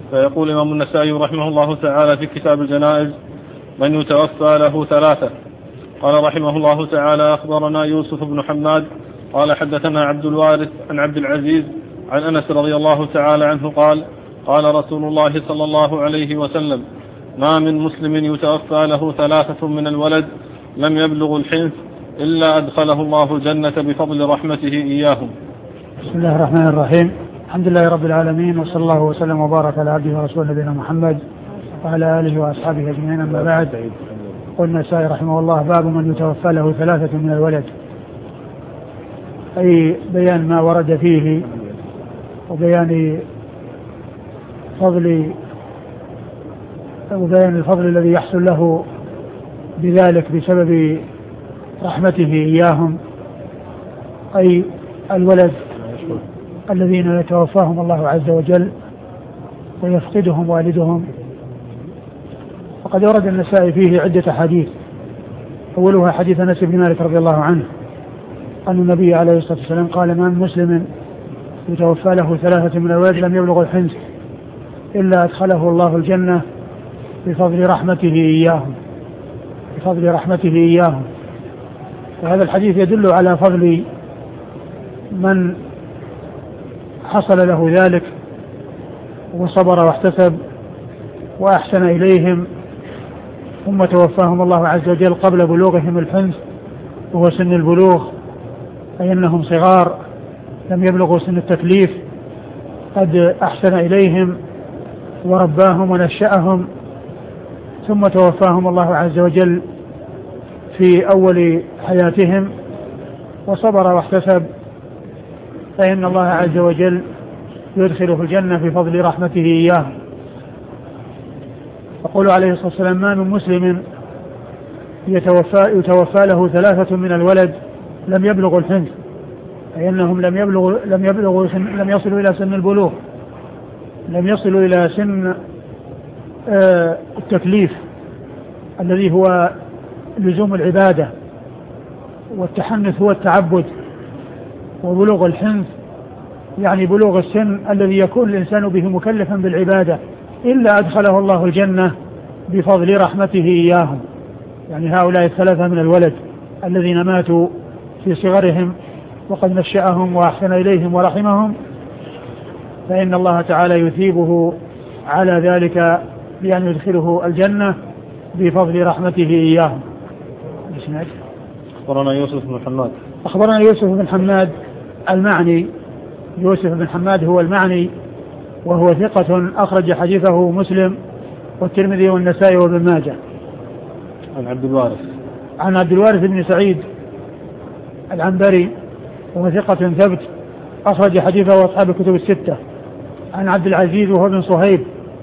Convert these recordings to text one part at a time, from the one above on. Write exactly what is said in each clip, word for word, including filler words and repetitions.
فيقول الإمام النسائي رحمه الله تعالى في كتاب الجنائز: من يتوفى له ثلاثة. قال رحمه الله تعالى: أخبرنا يوسف بن حماد قال حدثنا عبد الوارث عن عبد العزيز عن أنس رضي الله تعالى عنه قال: قال رسول الله صلى الله عليه وسلم: ما من مسلم يتوفى له ثلاثة من الولد لم يبلغ الحنث إلا أدخله الله الجنة بفضل رحمته إياهم. بسم الله الرحمن الرحيم. الحمد لله رب العالمين، وصلى الله وسلم وبارك على عبده ورسوله نبينا محمد وعلى آله وأصحابه أجمعين. أما بعد، قال النسائي رحمه الله: باب من يتوفى له ثلاثة من الولد، أي بيان ما ورد فيه وبيان فضل وبيان الفضل الذي يحصل له بذلك بسبب رحمته إياهم، أي الولد الذين يتوفاهم الله عز وجل ويفقدهم والدهم. وقد ورد النسائي فيه عدة حديث، أولها حديث أنس بن مالك رضي الله عنه أن النبي عليه الصلاة والسلام قال: ما من مسلم يتوفى له ثلاثة من الولد لم يبلغ الحنث إلا أدخله الله الجنة بفضل رحمته إياهم بفضل رحمته إياهم. وهذا الحديث يدل على فضل من حصل له ذلك وصبر واحتسب وأحسن إليهم ثم توفاهم الله عز وجل قبل بلوغهم الحنث وهو سن البلوغ، أي أنهم صغار لم يبلغوا سن التكليف، قد أحسن إليهم ورباهم ونشأهم ثم توفاهم الله عز وجل في أول حياتهم وصبر واحتسب، فإن الله عز وجل يدخله الجنة في فضل رحمته إياه. يقول عليه الصلاة والسلام: ما من مسلم يتوفى, يتوفى له ثلاثة من الولد لم يبلغ الحنث، أي أنهم لم يبلغوا لم يبلغوا لم يصلوا إلى سن البلوغ، لم يصلوا إلى سن آه التكليف الذي هو لزوم العبادة، والتحنث هو التعبد، وبلوغ الحنث يعني بلوغ السن الذي يكون الإنسان به مكلفا بالعبادة، إلا أدخله الله الجنة بفضل رحمته إياهم. يعني هؤلاء الثلاثة من الولد الذين ماتوا في صغرهم وقد نشأهم وأحسن إليهم ورحمهم، فإن الله تعالى يثيبه على ذلك بأن يدخله الجنة بفضل رحمته إياهم. أخبرنا يوسف بن حماد أخبرنا يوسف بن حماد المعني يوسف بن حماد هو المعني، وهو ثقة أخرج حديثه مسلم والترمذي والنسائي وابن ماجه. عن عبد الوارث عن عبد الوارث بن سعيد العنبري وهو ثقة ثبت أخرج حديثه أصحاب الكتب الستة. عن عبد العزيز وهو بن صهيب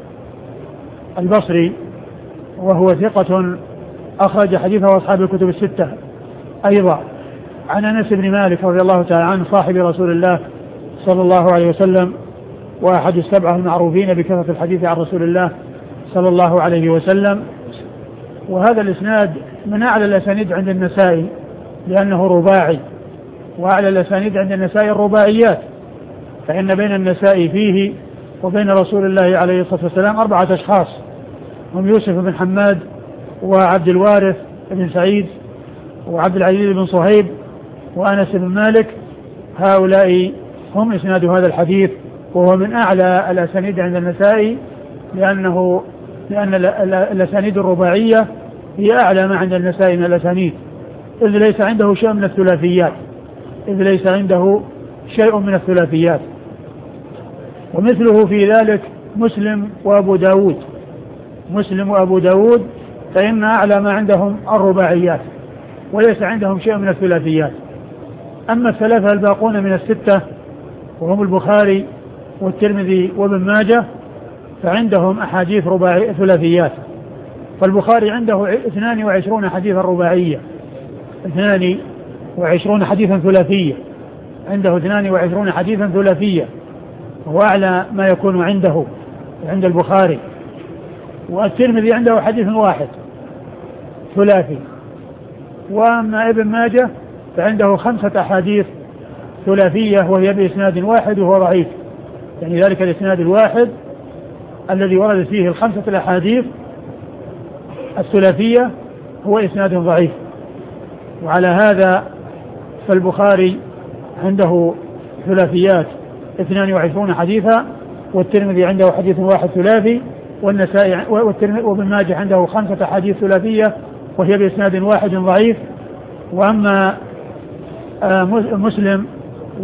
البصري وهو ثقة أخرج حديثه أصحاب الكتب الستة أيضا. عن أنس بن مالك رضي الله تعالى عنه صاحب رسول الله صلى الله عليه وسلم وأحد السبعة المعروفين بكثرة الحديث عن رسول الله صلى الله عليه وسلم. وهذا الإسناد من أعلى الأسانيد عند النسائي لأنه رباعي، وأعلى الأسانيد عند النسائي الرباعيات، فإن بين النسائي فيه وبين رسول الله عليه الصلاة والسلام أربعة أشخاص، هم يوسف بن حماد وعبد الوارث بن سعيد وعبد العزيز بن صهيب وأنس بن مالك. هؤلاء هم إسناد هذا الحديث، وهو من أعلى الأسانيد عند النسائي لأنه لأن الأسانيد الرباعية هي أعلى ما عند النسائي من الأسانيد، إذ ليس عنده شيء من الثلاثيات إذ ليس عنده شيء من الثلاثيات ومثله في ذلك مسلم وأبو داود مسلم وأبو داود فإن أعلى ما عندهم الرباعيات وليس عندهم شيء من الثلاثيات. أما الثلاثة الباقون من الستة وهم البخاري والترمذي وابن ماجه فعندهم أحاديث رباعي ثلاثيات. فالبخاري عنده اثنان وعشرون حديثا رباعية اثنان وعشرون حديثا ثلاثية عنده اثنان وعشرون حديثا ثلاثية، وهو أعلى ما يكون عنده عند البخاري. والترمذي عنده حديث واحد ثلاثي. وأما ابن ماجه فعنده خمسة أحاديث ثلاثية وهي بإسناد واحد وهو ضعيف، يعني ذلك الإسناد الواحد الذي ورد فيه الخمسة الأحاديث الثلاثية هو إسناد ضعيف. وعلى هذا فالبخاري عنده ثلاثيات اثنان وعشرون حديثا، والترمذي عنده حديث واحد ثلاثي، والنسائي وابن ماجه عنده خمسة حديث ثلاثية وهي بإسناد واحد ضعيف. وأما مسلم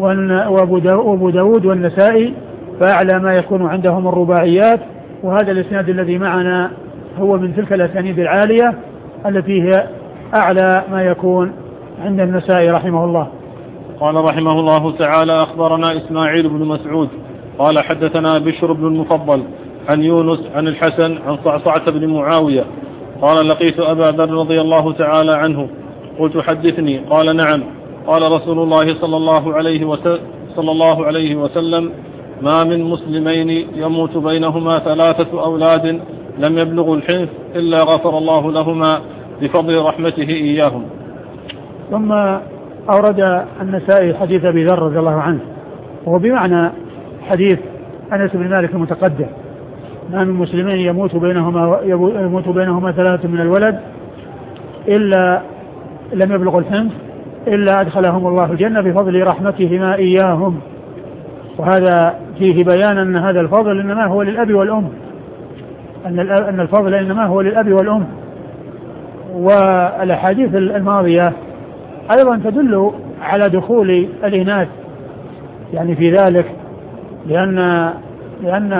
وابو داود والنسائي فأعلى ما يكون عندهم الرباعيات، وهذا الإسناد الذي معنا هو من تلك الأسانيد العالية التي هي أعلى ما يكون عند النسائي رحمه الله. قال رحمه الله تعالى: أخبرنا إسماعيل بن مسعود قال حدثنا بشر بن المفضل عن يونس عن الحسن عن صعصعة بن معاوية قال: لقيت أبا ذر رضي الله تعالى عنه قلت: حدثني. قال: نعم. قال رسول الله صلى الله عليه وسلم, صلى الله عليه وسلم: ما من مسلمين يموت بينهما ثلاثة أولاد لم يبلغوا الحنث إلا غفر الله لهما بفضل رحمته إياهم. ثم أورد النسائي حديث أبي ذر رضي الله عنه، وهو بمعنى حديث أنس بن مالك المتقدم: ما من مسلمين يموت بينهما يموت بينهما ثلاثة من الولد إلا لم يبلغوا الحنث إلا أدخلهم الله الجنة بفضل رحمتهما إياهم. وهذا فيه بيان أن هذا الفضل إنما هو للأب والأم، أن الفضل إنما هو للأب والأم. والأحاديث الماضية أيضا تدل على دخول الإناث يعني في ذلك، لأن لأن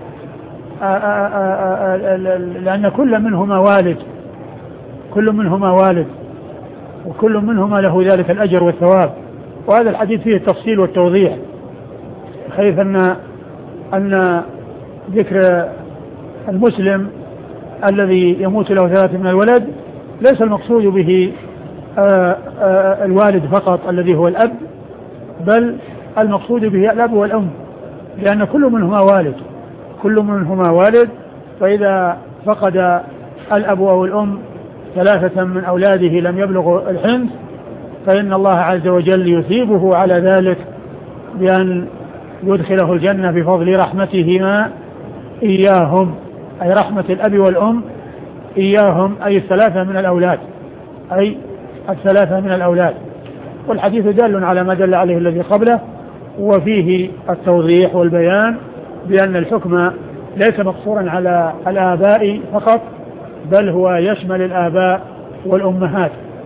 آآ آآ لأن كل منهما والد كل منهما والد وكل منهما له ذلك الأجر والثواب. وهذا الحديث فيه التفصيل والتوضيح، حيث أن أن ذكر المسلم الذي يموت له ثلاثة من الولد ليس المقصود به آآ آآ الوالد فقط الذي هو الأب، بل المقصود به الأب والأم، لأن كل منهما والد كل منهما والد فإذا فقد الأب أو الأم ثلاثة من أولاده لم يبلغوا الحنث فإن الله عز وجل يثيبه على ذلك بأن يدخله الجنة بفضل رحمتهما إياهم، أي رحمة الأب والأم إياهم، أي الثلاثة من الأولاد أي الثلاثة من الأولاد. والحديث دال على ما دل عليه الذي قبله، وفيه التوضيح والبيان بأن الحكم ليس مقصورا على الآباء فقط، بل هو يشمل الآباء والأمهات.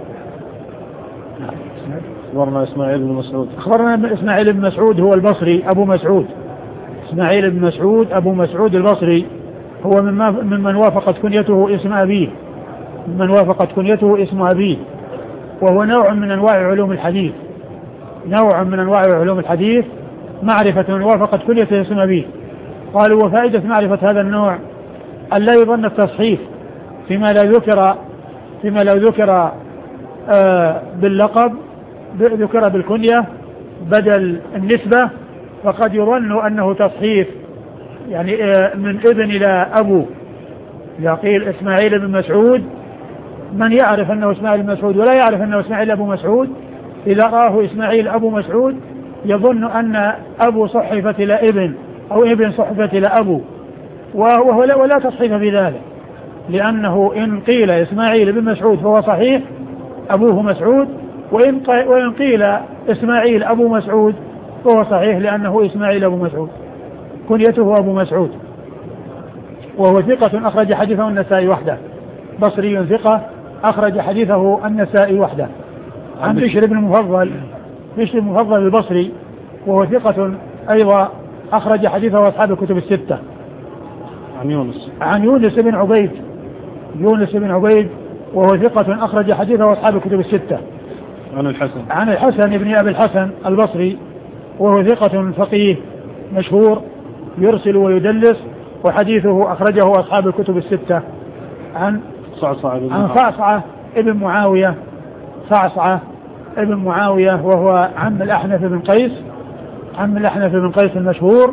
أخبرنا إسماعيل بن مسعود أخبرنا إسماعيل بن مسعود هو البصري أبو مسعود إسماعيل بن مسعود أبو مسعود البصري، هو ممن وافقت كنيته اسم أبيه ممن وافقت كنيته اسم أبيه وهو نوع من أنواع علوم الحديث نوع من أنواع علوم الحديث معرفة من وافقت كنيته اسم أبيه. قالوا: وفائدة معرفة هذا النوع أن لا يظن التصحيف فيما لا ذكر فيما لا ذكر آه باللقب ذكر بالكنية بدل النسبة، فقد يظن أنه تصحيف يعني آه من ابن إلى أبو. إذا قيل إسماعيل بن مسعود، من يعرف أنه إسماعيل بن مسعود ولا يعرف أنه إسماعيل أبو مسعود، إذا رآه إسماعيل أبو مسعود يظن أن أبو صحفت إلى ابن أو ابن صحفت إلى أبو، وهو لا ولا تصحيف في ذلك، لأنه إن قيل إسماعيل بن مسعود فهو صحيح أبوه مسعود، وإن قيل إسماعيل أبو مسعود فهو صحيح لأنه إسماعيل أبو مسعود كنيته أبو مسعود. وهو ثقة أخرج حديثه النسائي وحده، بصري ثقة أخرج حديثه النسائي وحده. عن بشر بن المفضل بشر بن المفضل البصري وهو ثقة أيضا أخرج حديثه أصحاب الكتب الستة. عن يونس عن يونس بن عبيد يونس بن عبيد وهو ثقة أخرج حديثه أصحاب الكتب الستة. عن الحسن عن الحسن بن أبي الحسن البصري وهو ثقة فقيه مشهور يرسل ويدلس، وحديثه أخرجه أصحاب الكتب الستة. عن صعصعة عن صعصعة ابن معاوية صعصعة ابن معاوية وهو عم الأحنف بن قيس عم الأحنف بن قيس المشهور،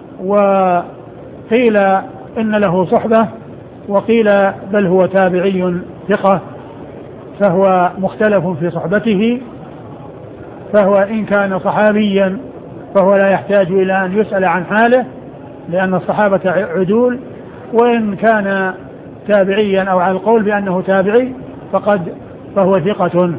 وقيل إن له صحبة وقيل بل هو تابعي ثقة، فهو مختلف في صحبته، فهو إن كان صحابيا فهو لا يحتاج إلى أن يسأل عن حاله، لأن الصحابة عدول، وإن كان تابعيا أو على القول بأنه تابعي فقد فهو ثقة.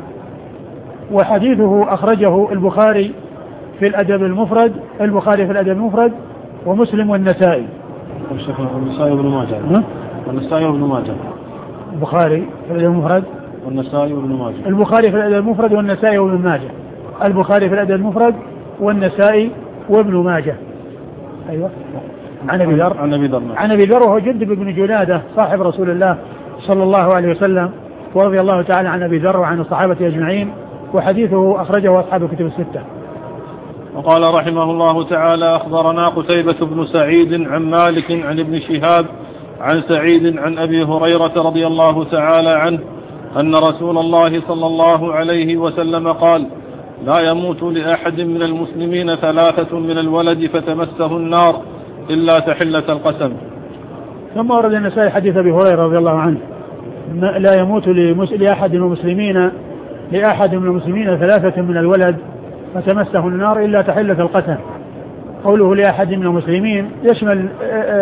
وحديثه أخرجه البخاري في الأدب المفرد البخاري في الأدب المفرد ومسلم والنسائي. والنسائي وابن ماجه. والنسائي وابن ماجه. البخاري في الأدب المفرد والنسائي وابن ماجه. البخاري في الأدب المفرد والنسائي وابن ماجه. البخاري في الأدب المفرد والنسائي وابن ماجه. أيوة. عن أبي ذر عن أبي ذر عن أبي ذر وهو جندب بن جنادة صاحب رسول الله صلى الله عليه وسلم، ورضي الله تعالى عن أبي ذر وعن الصحابة أجمعين، وحديثه أخرجه أصحاب الكتب الستة. وقال رحمه الله تعالى: أخبرنا قتيبة بن سعيد عن مالك عن ابن شهاب عن سعيد عن أبي هريرة رضي الله تعالى عنه أن رسول الله صلى الله عليه وسلم قال: لا يموت لأحد من المسلمين ثلاثة من الولد فتمسه النار إلا تحلة القسم. ثم ورد النسائي حديث أبي هريرة رضي الله عنه: لا يموت لأحد من المسلمين لأحد من المسلمين ثلاثة من الولد فتمسه النار إلا تحلة القسم. قوله لأحد من المسلمين يشمل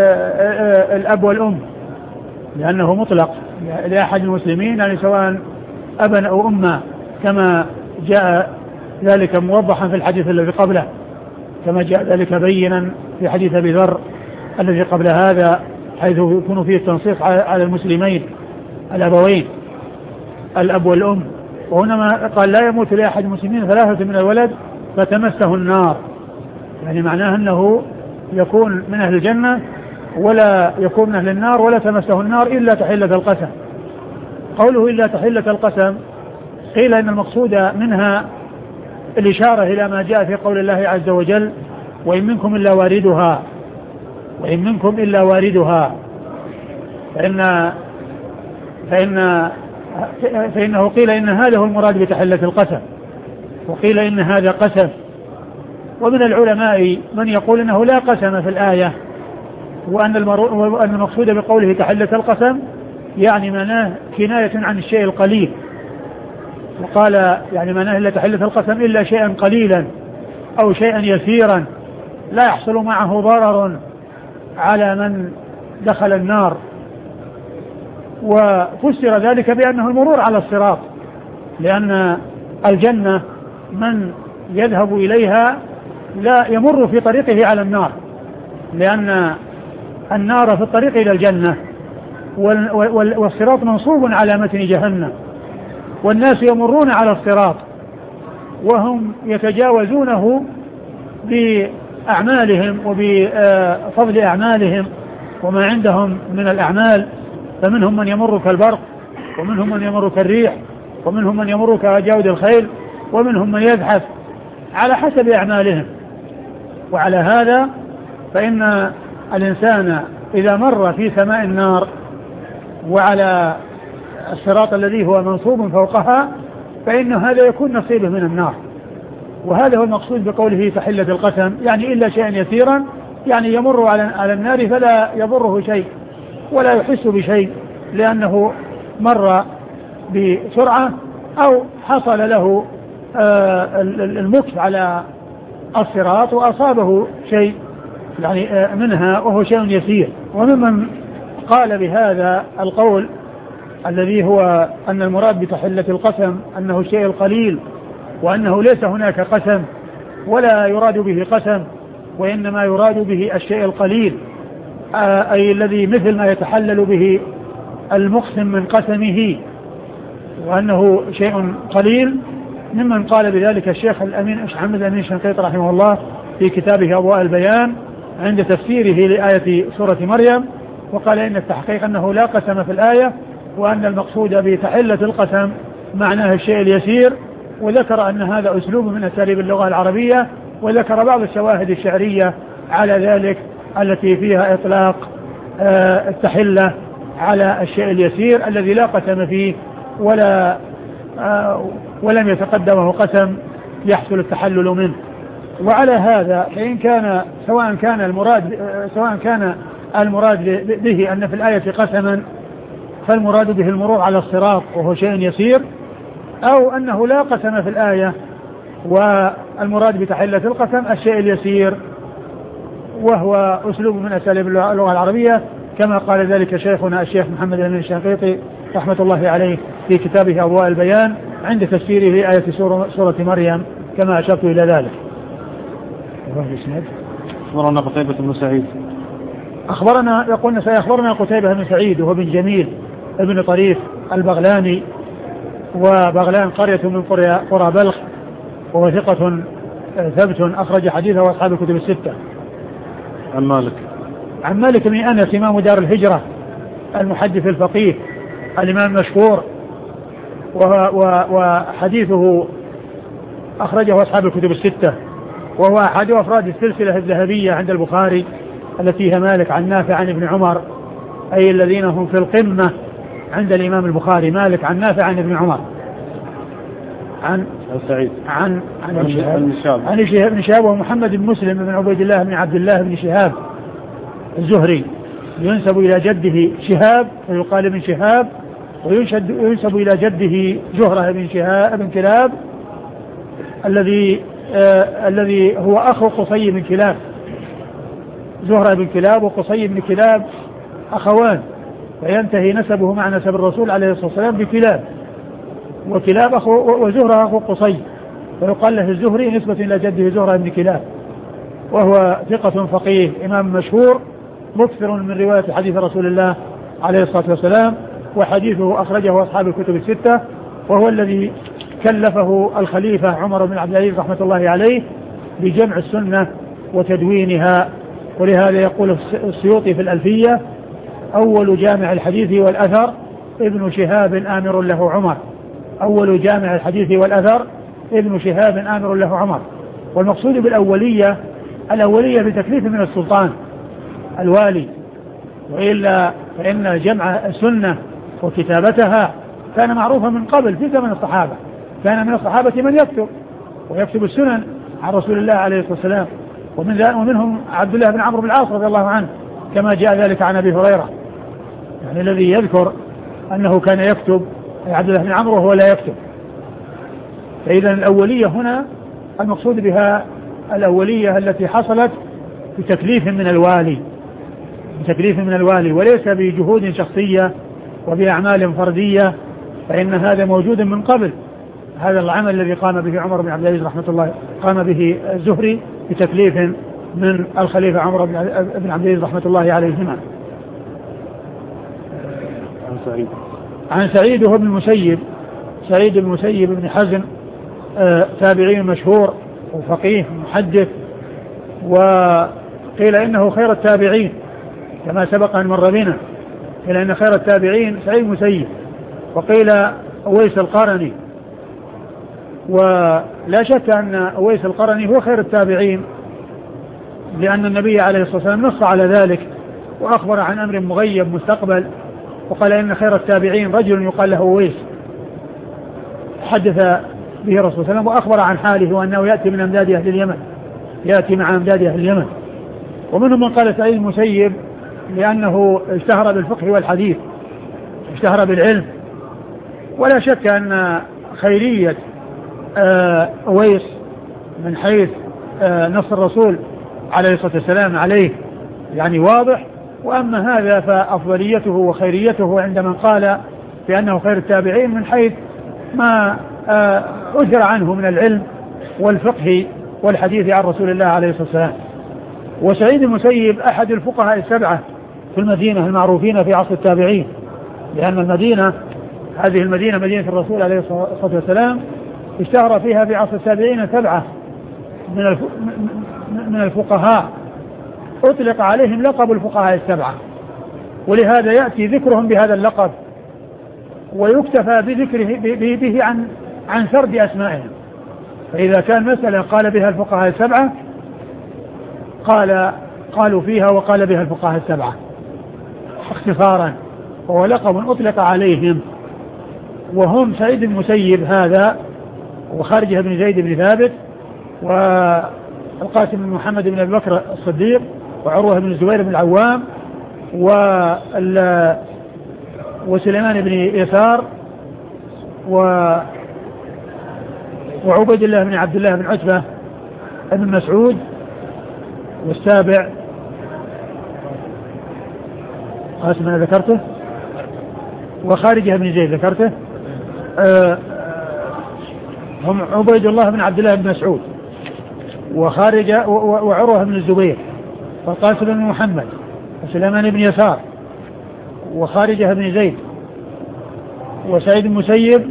الأب والأم، لأنه مطلق لأحد المسلمين، يعني سواء أبا أو أما، كما جاء ذلك موضحا في الحديث الذي قبله، كما جاء ذلك بينا في حديث أبي ذر الذي قبل هذا، حيث يكون فيه التنصيص على المسلمين الأبوين الأب والأم. وهنا قال: لا يموت لأحد المسلمين ثلاثة من الولد فتمسه النار، يعني معناه أنه يكون من أهل الجنة ولا يكون من أهل النار ولا تمسه النار إلا تحلة القسم. قوله إلا تحلة القسم، قيل إن المقصود منها الإشارة إلى ما جاء في قول الله عز وجل: وإن منكم إلا واردها وإن منكم إلا واردها فإن فإن فإنه قيل إن هذا هو المراد بتحلة القسم، وقيل إن هذا قسم. ومن العلماء من يقول إنه لا قسم في الآية، وأن المقصود بقوله تحلة القسم يعني معناه كناية عن الشيء القليل، وقال يعني معناه إلا تحلة القسم إلا شيئا قليلا أو شيئا يسيرا لا يحصل معه ضرر على من دخل النار. وفسر ذلك بأنه المرور على الصراط، لأن الجنة من يذهب إليها لا يمر في طريقه على النار، لأن النار في الطريق إلى الجنة، والصراط منصوب على متن جهنم، والناس يمرون على الصراط وهم يتجاوزونه بأعمالهم وبفضل أعمالهم وما عندهم من الأعمال، فمنهم من يمر كالبرق، ومنهم من يمر كالريح، ومنهم من يمر كجود الخيل، ومنهم من يزحف على حسب أعمالهم. وعلى هذا فإن الإنسان إذا مر في سماء النار وعلى الصراط الذي هو منصوب فوقها فإن هذا يكون نصيبه من النار. وهذا هو المقصود بقوله تحلة القسم، يعني إلا شيئا يسيرا، يعني يمر على النار فلا يضره شيء ولا يحس بشيء، لأنه مر بسرعة أو حصل له المكث على الصراط وأصابه شيء يعني منها وهو شيء يسير. وممن قال بهذا القول الذي هو أن المراد بتحلة القسم أنه الشيء القليل، وأنه ليس هناك قسم ولا يراد به قسم، وإنما يراد به الشيء القليل، أي الذي مثل ما يتحلل به المقسم من قسمه، وأنه شيء قليل. ممن قال بذلك الشيخ الأمين محمد الأمين الشنقيطي رحمه الله في كتابه أضواء البيان عند تفسيره لآية سورة مريم، وقال إن التحقيق أنه لا قسم في الآية، وأن المقصود بتحلة القسم معناه الشيء اليسير. وذكر أن هذا أسلوب من أساليب اللغة العربية، وذكر بعض الشواهد الشعرية على ذلك التي فيها إطلاق التحلة على الشيء اليسير الذي لا قسم فيه ولا ولم يتقدمه قسم يحصل التحلل منه. وعلى هذا فإن كان سواء كان المراد سواء كان المراد به أن في الآية قسما فالمراد به المرور على الصراط وهو شيء يسير، أو أنه لا قسم في الآية والمراد بتحلة القسم الشيء اليسير، وهو أسلوب من أساليب اللغة العربية كما قال ذلك شيخنا الشيخ محمد الأمين الشنقيطي رحمة الله عليه في كتابه أضواء البيان عند تفسيره لآية سورة, سورة مريم كما أشرت إلى ذلك. أخبرنا قتيبة بن سعيد أخبرنا يقولنا سيخبرنا قتيبة بن سعيد وهو بن جميل ابن طريف البغلاني، وبغلان قرية من قرى بلخ، وهو ثقة ثبت أخرج حديثه أصحاب الكتب الستة. عن مالك عن مالك بن أنس إمام دار الهجرة المحدث الفقيه الإمام المشهور، وحديثه أخرجه أصحاب الكتب الستة، وهو أحد أفراد السلسلة الذهبية عند البخاري التي هي مالك عن نافع عن ابن عمر، أي الذين هم في القمة عند الإمام البخاري، مالك عن نافع عن ابن عمر عن سعيد عن عن عن شهاب عن شهاب بن شهاب ومحمد بن مسلم بن عبيد الله بن عبد الله بن شهاب الزهري، ينسب إلى جده شهاب ويقال ابن شهاب، وينسب إلى جده زهرة بن شهاب بن كلاب الذي آه الذي هو أخو قصي بن كلاب. زهرة بن كلاب وقصي بن كلاب أخوان، فينتهي نسبه مع نسب الرسول عليه الصلاة والسلام بكلاب، وكلاب أخو وزهرة أخو قصي، فيقال له الزهري نسبة إلى جده زهرة بن كلاب، وهو ثقة فقيه إمام مشهور مكثر من رواية حديث رسول الله عليه الصلاة والسلام، وحديثه أخرجه أصحاب الكتب الستة، وهو الذي كلفه الخليفة عمر بن عبد العزيز رحمة الله عليه بجمع السنة وتدوينها. ولهذا يقول السيوطي في الألفية: أول جامع الحديث والأثر ابن شهاب آمر له عمر. أول جامع الحديث والأثر ابن شهاب آمر له عمر. والمقصود بالأولية الأولية بتكليف من السلطان الوالي، وإلا فإن جمع السنة وكتابتها كان معروفا من قبل في زمن الصحابة، كان من الصحابة من يكتب ويكتب السنن عن رسول الله عليه الصلاة والسلام، ومن ومنهم عبد الله بن عمرو بن العاص رضي الله عنه كما جاء ذلك عن أبي هريرة، يعني الذي يذكر أنه كان يكتب عبد الله بن عمرو وهو لا يكتب. فإذا الأولية هنا المقصود بها الأولية التي حصلت بتكليف من الوالي، بتكليف من الوالي وليس بجهود شخصية وبأعمال فردية، فإن هذا موجود من قبل. هذا العمل الذي قام به عمر بن عبد العزيز رحمة الله قام به الزهري بتكليف من الخليفة عمر بن عبد العزيز رحمة الله عليهما. عن سعيد عن سعيد وهو ابن المسيب، سعيد بن المسيب بن حزم آه تابعي مشهور وفقيه محدث، وقيل إنه خير التابعين كما سبق أن مر بنا، قيل إن خير التابعين سعيد المسيب، وقيل أويس القرني، ولا شك أن أويس القرني هو خير التابعين، لأن النبي عليه الصلاة والسلام نص على ذلك وأخبر عن أمر مغيب مستقبل، وقال إن خير التابعين رجل يقال له أويس، حدث به الرسول صلى الله عليه وسلم وأخبر عن حاله وأنه يأتي من أمداد أهل اليمن، يأتي مع أمداد أهل اليمن. ومنهم من قال سعيد المسيب لأنه اشتهر بالفقه والحديث، اشتهر بالعلم. ولا شك أن خيرية أويس من حيث نص الرسول عليه الصلاة والسلام عليه يعني واضح، وأما هذا فأفضليته وخيريته عند من قال بأنه خير التابعين من حيث ما أثر عنه من العلم والفقه والحديث عن رسول الله عليه الصلاة والسلام. وسعيد المسيب أحد الفقهاء السبعة في المدينة المعروفين في عصر التابعين، لأن المدينة هذه المدينة مدينة الرسول عليه الصلاة والسلام اشتهر فيها في عصر التابعين سبعة من الفقهاء أطلق عليهم لقب الفقهاء السبعة، ولهذا يأتي ذكرهم بهذا اللقب ويكتفى بذكره به عن عن سرد أسمائهم. فإذا كان مسألة قال بها الفقهاء السبعة قال قالوا فيها وقال بها الفقهاء السبعة اختصارا، وهو لقب أطلق عليهم، وهم سعيد المسيب هذا وخارجة بن زيد بن ثابت والقاسم بن محمد بن أبي بكر الصديق وعروة بن الزبير بن العوام وسليمان بن يسار وعبيد الله بن عبد الله بن عتبة بن مسعود، والسابع قاسم أنا ذكرته، وخارجة بن زيد ذكرته. آه هم عبيد الله بن عبد الله بن مسعود، وخارجة وعروة بن الزبير، وقاسم بن محمد، وسليمان بن يسار، وخارجة بن زيد، وسعيد المسيب،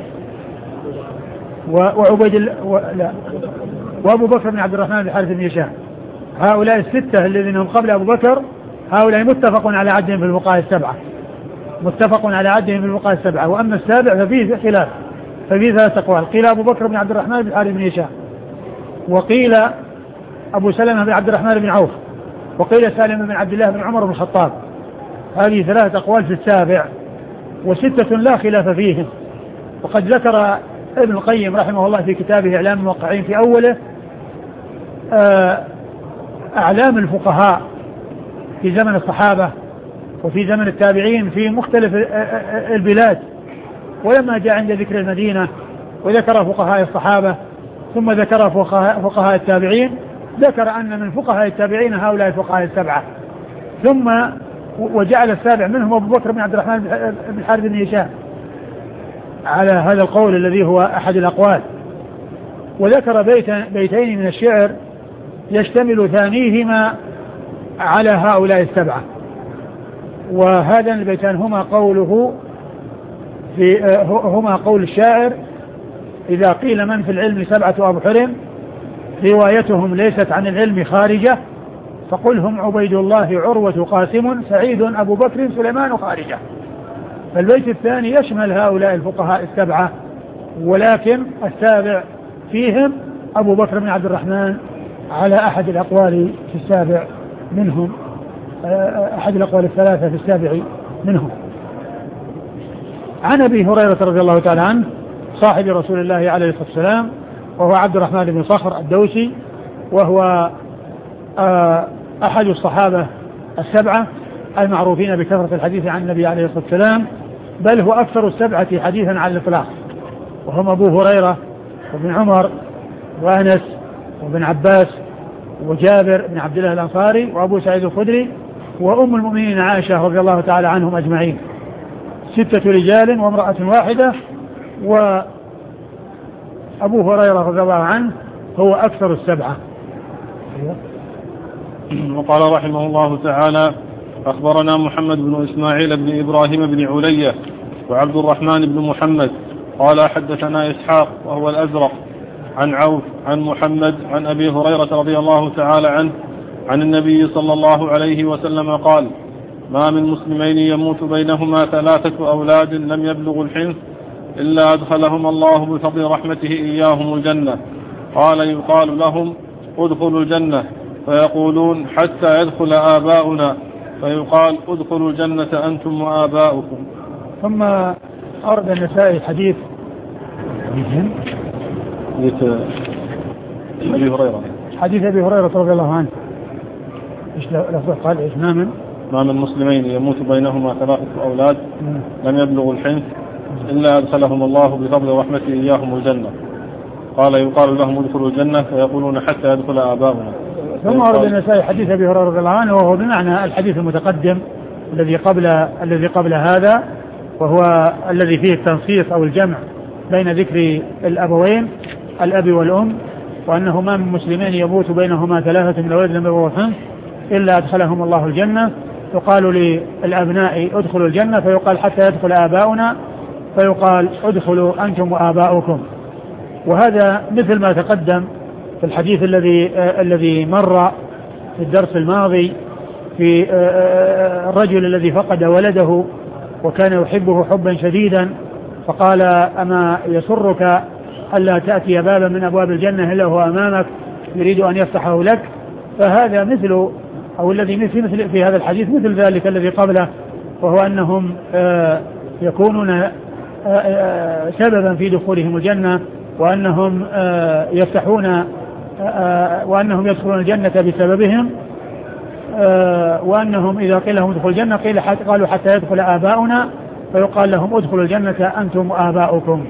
وعبيد و... لا وأبو بكر بن عبد الرحمن بن حارث بن هشام. هؤلاء الستة الذين هم قبل أبو بكر هؤلاء متفق على عدهم في الفقهاء السبعة، متفق على عدهم في الفقهاء السبعة. وأما السابع ففيه خلاف، ففيه ثلاثة أقوال. قيل أبو بكر بن عبد الرحمن بن حارث بن هشام، وقيل أبو سلمة بن عبد الرحمن بن عوف، وقيل سالم بن عبد الله بن عمر بن الخطاب. هذه ثلاثة أقوال في السابع، وستة لا خلاف فيهم. وقد ذكر ابن القيم رحمه الله في كتابه إعلام الموقعين في أوله أعلام الفقهاء في زمن الصحابة وفي زمن التابعين في مختلف البلاد، ولما جاء عند ذكر المدينة وذكر فقهاء الصحابة ثم ذكر فقهاء, فقهاء التابعين، ذكر أن من فقهاء التابعين هؤلاء الفقهاء السبعة، ثم وجعل السابع منهم أبو بكر بن عبد الرحمن بن حارث بن هشام على هذا القول الذي هو أحد الأقوال. وذكر بيت بيتين من الشعر يشتمل ثانيهما على هؤلاء السبعة، وهذان البيتان هما قوله في هما قول الشاعر: إذا قيل من في العلم سبعة أبحر روايتهم ليست عن العلم خارجة، فقل هم عبيد الله عروة قاسم سعيد أبو بكر سليمان خارجة. فالبيت الثاني يشمل هؤلاء الفقهاء السبعة، ولكن السابع فيهم أبو بكر بن عبد الرحمن على أحد الأقوال في السابع منهم، أحد الأقوال الثلاثة في السابع منهم. عن أبي هريرة رضي الله تعالى عنه صاحب رسول الله عليه الصلاة والسلام، وهو عبد الرحمن بن صخر الدوسي، وهو أحد الصحابة السبعة المعروفين بكثرة الحديث عن النبي عليه الصلاة والسلام، بل هو أكثر السبعة حديثا على الإطلاق، وهم أبو هريرة وابن عمر وأنس وابن عباس وجابر بن عبد الله الأنصاري وأبو سعيد الخدري وأم المؤمنين عائشة رضي الله تعالى عنهم أجمعين، ستة رجال وامرأة واحدة. وأبو هريرة رضي الله عنه هو أكثر السبعة. وقال رحمه الله تعالى: أخبرنا محمد بن إسماعيل بن إبراهيم بن علية وعبد الرحمن بن محمد قال حدثنا إسحاق وهو الأزرق عن عوف عن محمد عن أبي هريرة رضي الله تعالى عنه عن النبي صلى الله عليه وسلم قال: ما من مسلمين يموت بينهما ثلاثة أولاد لم يبلغوا الحنث إلا أدخلهم الله بفضل رحمته إياهم الجنة. قال: يقال لهم: ادخلوا الجنة، فيقولون: حتى يدخل آباؤنا، فيقال: ادخلوا الجنة أنتم وآباؤكم. ثم أرد النسائي حديث أبي هريرة حديث أبي هريرة رضي الله عنه. إيش لفظه؟ قال: إيش ما من ما من مسلمين يموت بينهما ثلاثة أولاد لم يبلغوا الحنث إلا أدخلهم الله بفضل رحمته إياهم الجنة. قال: يقال لهم: ادخلوا الجنة، فيقولون: حتى يدخل آباؤنا. ثم أرد النسائي حديث أبي هريرة رضي الله عنه، وهو بمعنى الحديث المتقدم الذي قبل الذي قبل هذا، وهو الذي فيه التنصيص أو الجمع بين ذكر الأبوين الأب والأم، وأنه ما من مسلمين يموت بينهما ثلاثة من الولد لم يبلغوا الحنث إلا أدخلهم الله الجنة. يقال للأبناء: ادخلوا الجنة، فيقال: حتى يدخل آباؤنا، فيقال: ادخلوا أنتم وآباؤكم. وهذا مثل ما تقدم في الحديث الذي آه الذي مر في الدرس الماضي في آه الرجل الذي فقد ولده وكان يحبه حبا شديدا، فقال: أما يسرك ألا تأتي بابا من أبواب الجنة إلا هو أمامك يريد أن يفتحه لك؟ فهذا مثل أو الذي مثل في هذا الحديث مثل ذلك الذي قبله، وهو أنهم آه يكونون آه آه سببا في دخولهم الجنة، وأنهم آه يفتحون آه وأنهم يدخلون الجنة بسببهم، آه وأنهم إذا قيل لهم ادخلوا الجنة قيل حتى قالوا: حتى يدخل آباؤنا، فيقال لهم: ادخلوا الجنة أنتم وآباؤكم.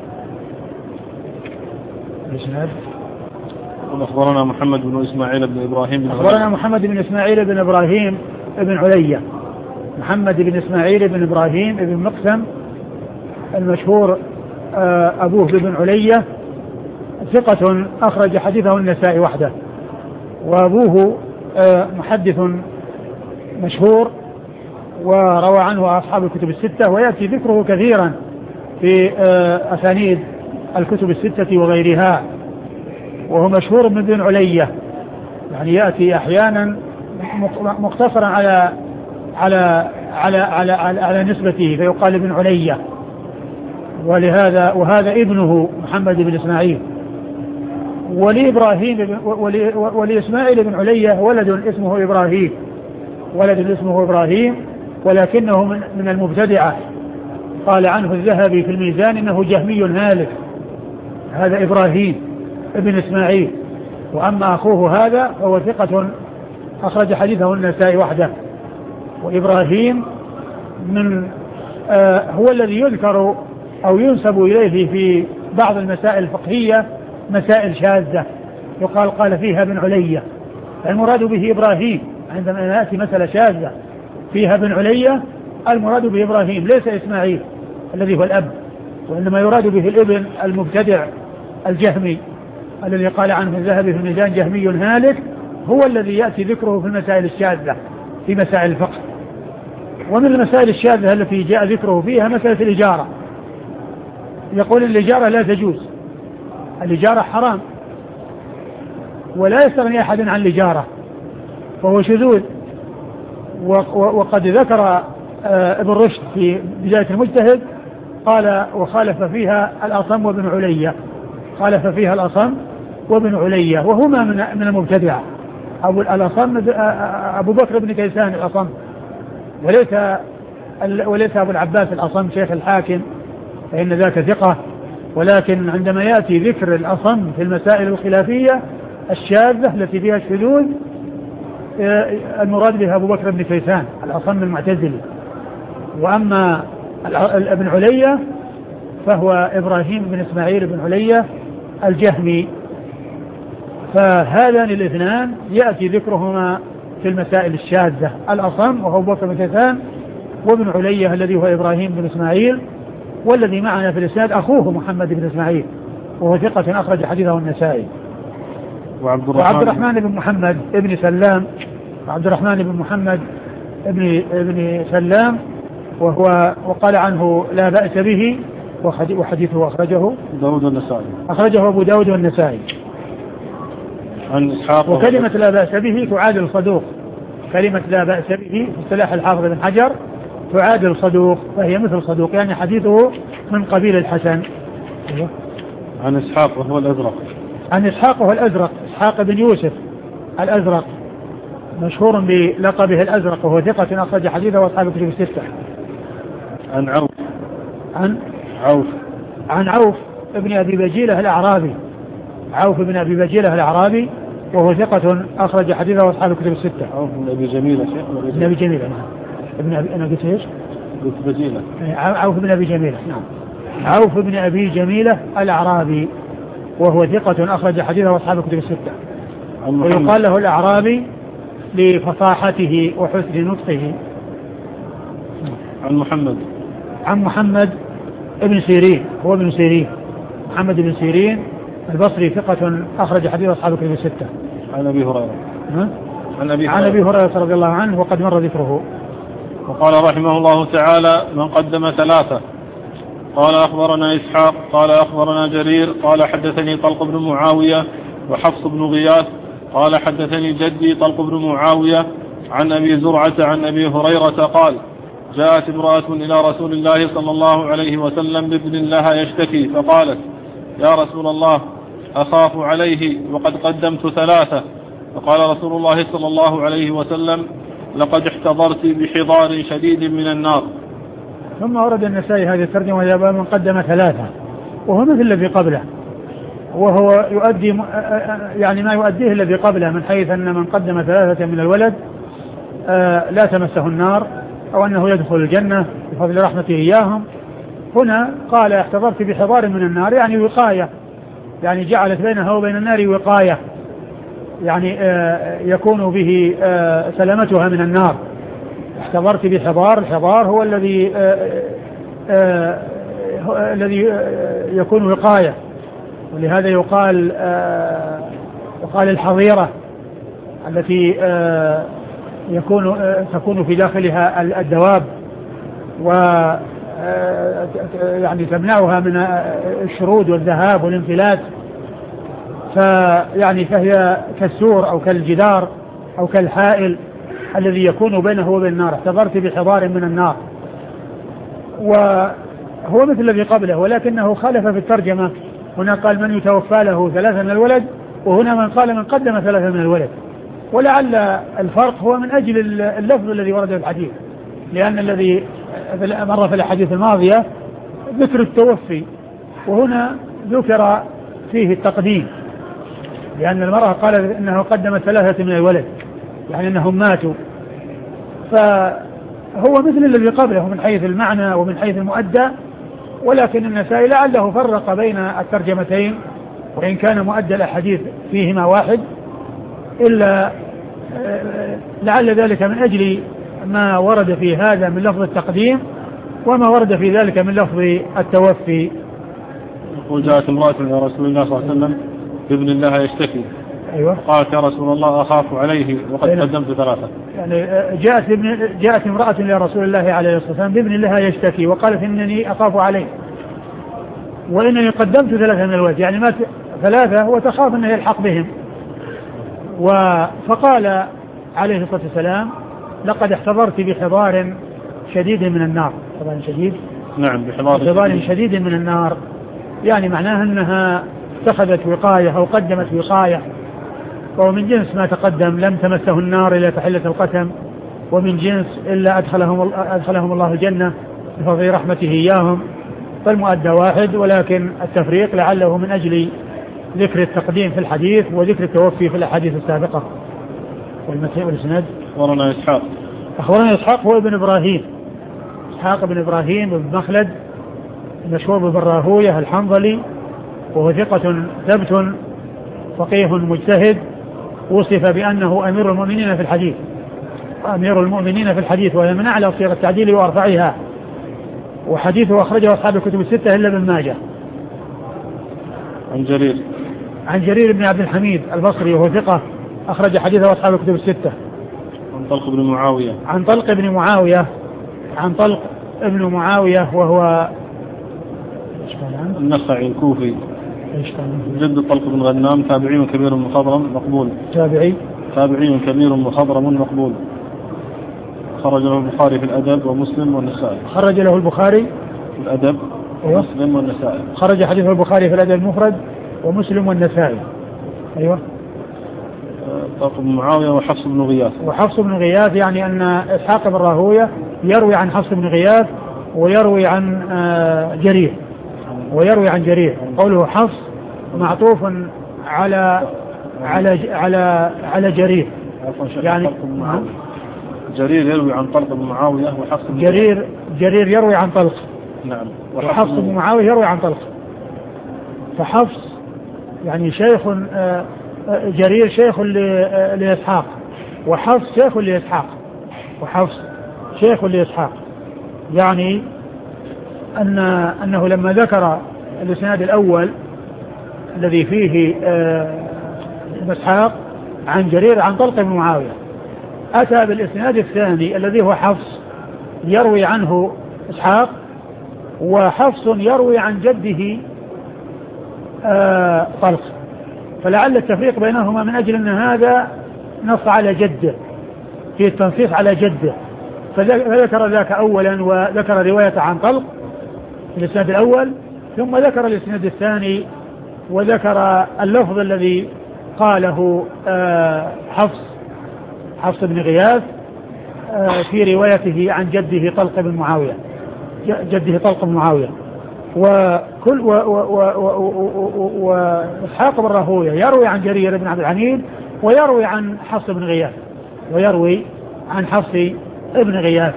أخبرنا محمد بن إسماعيل بن إبراهيم بن أخبرنا محمد بن إسماعيل بن إبراهيم بن علية، محمد بن إسماعيل بن إبراهيم بن مقسم المشهور أبوه بن علية ثقة أخرج حديثه النسائي وحده، وأبوه محدث مشهور وروى عنه أصحاب الكتب الستة، ويأتي ذكره كثيرا في أسانيد الكتب الستة وغيرها، وهو مشهور من بن علية، يعني يأتي أحيانا مقتصرا على على على على على, على نسبته فيقال ابن علية، ولهذا وهذا ابنه محمد بن إسماعيل. ولإبراهيم ولإسماعيل بن علية ولد اسمه إبراهيم، ولد اسمه إبراهيم ولكنه من, من المبتدعة، قال عنه الذهبي في الميزان إنه جهمي هالك، هذا إبراهيم ابن إسماعيل. وأما أخوه هذا فهو ثقة أخرج حديثه النسائي وحده. وإبراهيم من آه هو الذي يذكر أو ينسب إليه في بعض المسائل الفقهية مسائل شاذة يقال قال فيها ابن علية، المراد به إبراهيم. عندما يأتي مسألة شاذة فيها ابن علية المراد به إبراهيم ليس إسماعيل الذي هو الأب، وإنما يراد به الابن المبتدع الجهمي الذي قال عنه الذهبي في الميزان جهمي هالك، هو الذي يأتي ذكره في المسائل الشاذة في مسائل الفقه. ومن المسائل الشاذة التي جاء ذكره فيها مسألة الإجارة، يقول الإجارة لا تجوز، الإجارة حرام ولا يستغني أحد عن الإجارة، فهو شذوذ. وقد ذكر ابن رشد في بداية المجتهد قال وخالف فيها الأصم وابن علية، خالف فيها الأصم وابن علية وهما من المبتدعة. أبو الأصم أبو بكر بن كيسان الأصم، وليس وليس أبو العباس الأصم شيخ الحاكم فإن ذاك ثقة، ولكن عندما يأتي ذكر الأصم في المسائل الخلافية الشاذة التي فيها الشذوذ المراد بها أبو بكر بن كيسان الأصم المعتزلي. وأما ابن علية فهو إبراهيم بن إسماعيل بن علية الجهمي. فهذان الاثنان يأتي ذكرهما في المسائل الشاذة، الأصم وهو أبو بكر بن كيسان، وابن علية الذي هو إبراهيم بن إسماعيل، والذي معنا في الإسناد أخوه محمد بن إسماعيل وهو ثقة أخرج حديثه النسائي. وعبد الرحمن, وعبد الرحمن بن محمد ابن سلام، عبد الرحمن بن محمد ابن ابن سلام وهو وقال عنه لا بأس به، وحديثه أخرجه داود والنسائي، أخرجه أبو داود والنسائي. عن إسحاق. وكلمة لا بأس به تعادل صدوق، كلمة لا بأس به في اصطلاح الحافظ بن حجر تعادل صدوق، فهي مثل صدوق، يعني حديثه من قبيل الحسن. عن إسحاق وهو الأزرق، عن إسحاق وهو الأزرق، إسحاق بن يوسف الأزرق مشهور بلقبه الأزرق، وهو ثقة أخرج حديثه وأصحاب الكتب الستة. عن عوف عن عوف عن عوف ابن أبي بجيلة الأعرابي، عوف بن أبي بجيلة الأعرابي وهو ثقة أخرج حديثه وأصحاب الكتب الستة. عوف بن أبي جميلة شيخ بن أبي جميلة نعم. ابن أبي أنا قلت إيش؟ قلت بجيلة. عوف بن أبي جميلة نعم. عوف بن أبي جميلة الأعرابي وهو ثقة أخرج حديثه وأصحاب الكتب الستة. ويقال له الأعرابي لفصاحته وحسن نطقه. عن محمد عن محمد ابن سيرين، هو ابن سيرين محمد بن سيرين البصري ثقة أخرج حديث أصحاب الكتب الستة. عن أبي هريرة عن أبي عن أبي هريرة رضي الله عنه وقد مر ذكره. وقال رحمه الله تعالى من قدم ثلاثة. قال أخبرنا إسحاق قال أخبرنا جرير قال حدثني طلق بن معاوية وحفص بن غياث قال حدثني جدي طلق بن معاوية عن أبي زرعة عن أبي هريرة قال جاءت امرأة إلى رسول الله صلى الله عليه وسلم بابن لها يشتكي، فقالت يا رسول الله أخاف عليه وقد قدمت ثلاثة. فقال رسول الله صلى الله عليه وسلم لقد احتضرت بحضار شديد من النار. ثم ورد النسائي هذه الترجمة وهي من قدم ثلاثة، وهو مثل الذي قبله، وهو يؤدي يعني ما يؤديه الذي قبله، من حيث أن من قدم ثلاثة من الولد لا تمسه النار أو أنه يدخل الجنة بفضل رحمته إياهم. هنا قال احتضرت بحضار من النار، يعني وقاية، يعني جعلت بينها وبين النار وقاية، يعني يكون به سلامتها من النار. احتضرت بحضار. الحضار هو الذي آآ آآ الذي يكون وقاية، ولهذا يقال يقال الحظيرة التي يكون تكون في داخلها الدواب و يعني تمنعها من الشرود والذهاب والانفلات، فيعني فهي كالسور أو كالجدار أو كالحائل الذي يكون بينه وبين النار. احتضرت بحضار من النار، وهو مثل الذي قبله، ولكنه خالف في الترجمة. هنا قال من يتوفى له ثلاثة من الولد، وهنا من قال من قدم ثلاثة من الولد. ولعل الفرق هو من أجل اللفظ الذي ورد في الحديث، لأن الذي مر في الحديث الماضية ذكر التوفي، وهنا ذكر فيه التقديم، لأن المرأة قال إنه قدم ثلاثة من الولد، يعني أنهم ماتوا. فهو مثل الذي قبله من حيث المعنى ومن حيث المؤدى، ولكن النسائي لعله فرق بين الترجمتين، وإن كان مؤدى الأحاديث فيهما واحد، إلا لعل ذلك من أجل ما ورد في هذا من لفظ التقديم وما ورد في ذلك من لفظ التوفي. وجاءت امرأة إلى رسول الله صلى الله عليه وسلم بابن الله يشتكي. أيوة. قالت يا رسول الله أخاف عليه وقد أيوة. قدمت ثلاثة. يعني جاءت جاءت امرأة إلى رسول الله عليه الصلاة والسلام بابن الله يشتكي، وقالت إنني أخاف عليه وإنني قدمت ثلاثة من الولد، يعني مات ثلاثة وتخاف أنه يلحق بهم. فقال عليه الصلاة والسلام لقد احتضرت بحضار شديد من النار. حضار شديد، نعم، بحضار بحضار شديد من النار، يعني معناها أنها اتخذت وقاية أو قدمت وقاية، وهو من جنس ما تقدم لم تمسه النار إلا تحلة القسم، ومن جنس إلا أدخلهم, أدخلهم الله الجنة بفضل رحمته إياهم. فالمؤدى واحد، ولكن التفريق لعله من أجل ذكر التقديم في الحديث وذكر التوفي في الأحاديث السابقة. والمسيح والسند. أخبرنا إسحاق أخبرنا إسحاق هو ابن إبراهيم، إسحاق بن إبراهيم بن مخلد مشهور بن راهوية الحنظلي، وهو ثقة ثبت فقيه مجتهد، وصف بأنه أمير المؤمنين في الحديث، أمير المؤمنين في الحديث، وهي من أعلى صيغ التعديل وأرفعها، وحديثه أخرجه أصحاب الكتب الستة إلا ابن ماجه. عن جرير عن جرير بن عبد الحميد البصري، وهو ثقة أخرج حديثه أصحاب الكتب الستة. عن طلق بن معاوية عن طلق بن معاوية عن طلق ابن معاوية وهو النخعي الكوفي، جد طلق بن غنام، تابعي كبير مخضرم مقبول. تابعي تابعي كبير مخضرم مقبول. خرج له البخاري في الأدب ومسلم والنسائي. خرج له البخاري في الأدب ومسلم والنسائي. خرج حديث البخاري في الأدب المفرد ومسلم والنسائي. أيوة. طلق بن معاوية وحفص بن غياث. وحفص بن غياث، يعني أن إسحاق بن راهوية يروي عن حفص بن غياث ويروي عن جرير ويروي عن جرير. قوله حفص معطوف على على على على جرير، يعني جرير يروي عن طلق بن معاوية وحفص بن جرير جرير يروي عن طلق، نعم، وحفص بن معاوية يروي عن طلق. فحفص يعني شيخ جرير شيخ لإسحاق، وحفص شيخ لإسحاق، وحفص شيخ لإسحاق، يعني أن أنه لما ذكر الإسناد الأول الذي فيه إسحاق عن جرير عن طلق بن معاوية، أتى بالإسناد الثاني الذي هو حفص يروي عنه إسحاق، وحفص يروي عن جده طلق، فلعل التفريق بينهما من أجل أن هذا نص على جده، في التنصيص على جده، فذكر ذاك أولا وذكر رواية عن طلق في الإسناد الأول، ثم ذكر الإسناد الثاني وذكر اللفظ الذي قاله حفص حفص بن غياث في روايته عن جده طلق بن معاوية، جده طلق بن معاوية. وكل وإسحاق بن راهوية يروي عن جرير بن عبد الحميد ويروي عن حفص بن غياث ويروي عن حفص ابن غياث.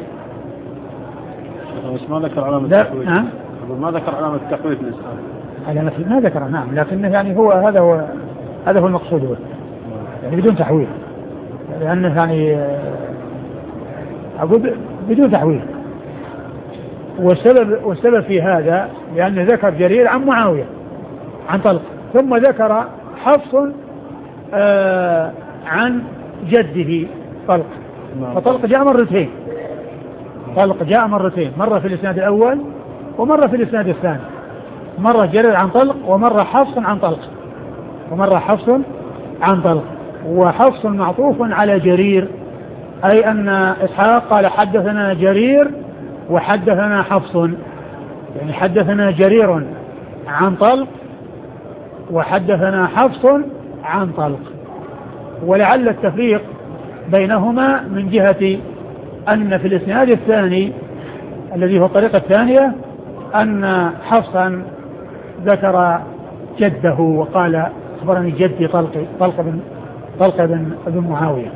بس ما ذكر علامة التحويل. نعم. ما ذكر علامة التحويل في الإسناد. علامة ما ذكر، نعم، لكنه يعني هو هذا هو هذا هو المقصود، هو يعني بدون تحويل، لأنه يعني أقول بدون تحويل. والسبب, والسبب في هذا لأنه ذكر جرير عن معاوية عن طلق، ثم ذكر حفص آه عن جده طلق، فطلق جاء مرتين، طلق جاء مرتين، مرة في الإسناد الأول ومرة في الإسناد الثاني، مرة جرير عن طلق ومرة حفص عن طلق، ومرة حفص عن طلق. وحفص معطوف على جرير، أي أن إسحاق قال حدثنا جرير وحدثنا حفص، يعني حدثنا جرير عن طلق وحدثنا حفص عن طلق. ولعل التفريق بينهما من جهة أن في الإسناد الثاني الذي هو الطريقة الثانية أن حفصا ذكر جده وقال أخبرني جدي طلق طلق بن طلق بن, بن معاوية.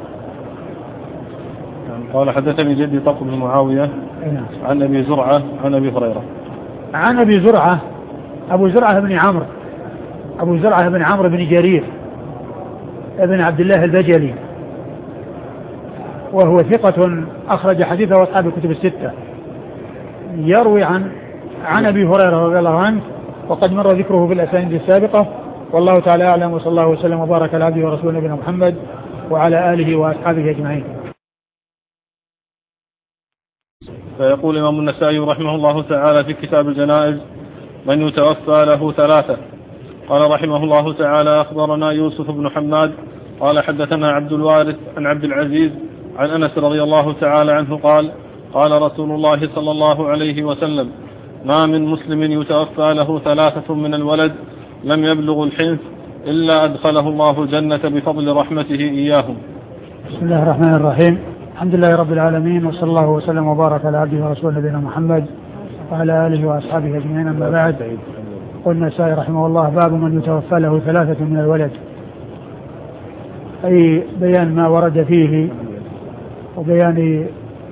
قال حدثني جدي طلق بن معاوية عن أبي زرعة عن أبي هريرة. عن أبي زرعة أبو زرعة بن عمرو أبو زرعة بن عمرو بن جرير ابن عبد الله البجلي، وهو ثقة أخرج حديثه أصحاب الكتب الستة، يروي عن عن أبي هريرة رضي الله عنه، وقد مر ذكره في الأسانيد السابقة. والله تعالى أعلم، وصلى الله وسلم وبارك على عبده ورسوله نبينا محمد وعلى آله وأصحابه أجمعين. فيقول الإمام النسائي رحمه الله تعالى في كتاب الجنائز: من يتوفى له ثلاثة. قال رحمه الله تعالى: أخبرنا يوسف بن حماد قال حدثنا عبد الوارث عن عبد العزيز عن أنس رضي الله تعالى عنه قال: قال رسول الله صلى الله عليه وسلم: ما من مسلم يتوفى له ثلاثة من الولد لم يبلغ الحنث إلا أدخله الله الجنة بفضل رحمته إياهم. بسم الله الرحمن الرحيم، الحمد لله رب العالمين، وصلى الله وسلم وبارك على عبده ورسوله نبينا محمد وعلى آله وأصحابه أجمعين. أما بعد، قلنا النسائي رحمه الله: باب من يتوفى له ثلاثة من الولد، أي بيان ما ورد فيه وبيان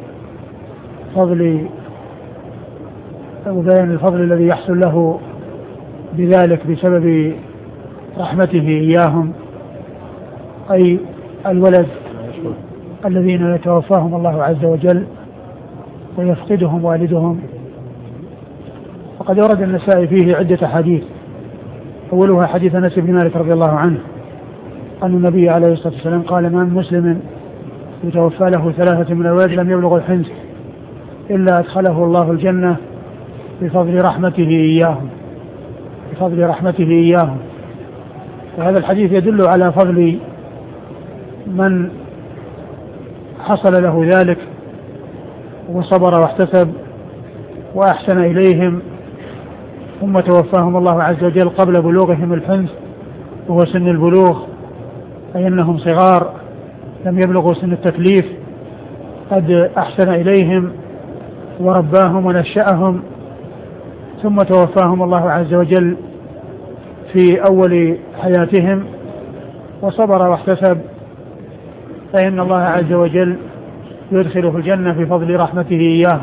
فضل وبيان الفضل الذي يحصل له بذلك بسبب رحمته إياهم، أي الولد الذين يتوفاهم الله عز وجل ويفقدهم والدهم. وقد ورد النسائي فيه عدة حديث، أولها حديث أنس بن مالك رضي الله عنه أن النبي عليه الصلاة والسلام قال: ما من مسلم يتوفى له ثلاثة من الولد لم يبلغ الحنث إلا أدخله الله الجنة بفضل رحمته إياهم بفضل رحمته إياهم. وهذا الحديث يدل على فضل من حصل له ذلك وصبر واحتسب وأحسن إليهم، ثم توفاهم الله عز وجل قبل بلوغهم الحنث وهو سن البلوغ، أي أنهم صغار لم يبلغوا سن التكليف، قد أحسن إليهم ورباهم ونشأهم، ثم توفاهم الله عز وجل في أول حياتهم وصبر واحتسب، فإن الله عز وجل يدخله الجنة بفضل رحمته إياه.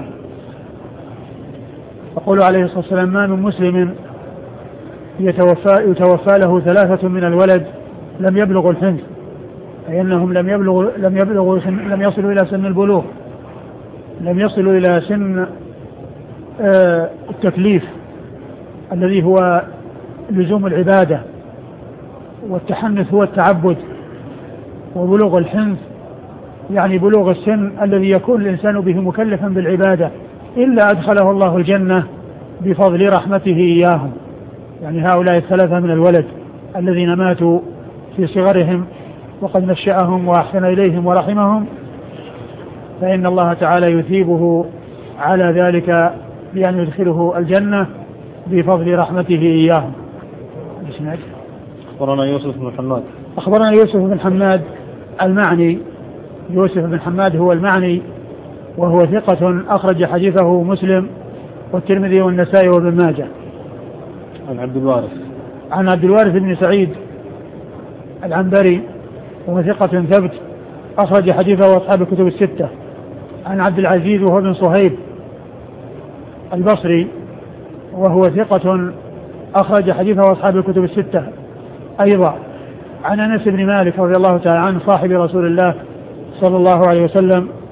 يقول عليه الصلاة والسلام: ما من مسلم يتوفى, يتوفى له ثلاثة من الولد لم يبلغوا الحنث، أي أنهم لم يبلغوا لم يبلغوا لم يصلوا إلى سن البلوغ، لم يصلوا إلى سن آه التكليف الذي هو لزوم العبادة، والتحنث هو التعبد، وبلوغ الحنث يعني بلوغ السن الذي يكون الإنسان به مكلفا بالعبادة، إلا أدخله الله الجنة بفضل رحمته إياهم. يعني هؤلاء الثلاثة من الولد الذين ماتوا في صغرهم وقد نشأهم وأحسن إليهم ورحمهم، فإن الله تعالى يثيبه على ذلك بأن يدخله الجنة بفضل رحمته إياهم. أخبرنا يوسف بن حماد أخبرنا يوسف بن حماد المعني يوسف بن حماد هو المعني، وهو ثقة أخرج حديثه مسلم والترمذي والنسائي وابن ماجه. عن عبد الوارث عن عبد الوارث بن سعيد العنبري، وهو ثقة ثبت أخرج حديثه أصحاب الكتب الستة. عن عبد العزيز وهو بن صهيب البصري، وهو ثقة أخرج حديثه أصحاب الكتب الستة أيضا. عن أنس بن مالك رضي الله تعالى عنه صاحب رسول الله صلى الله عليه وسلم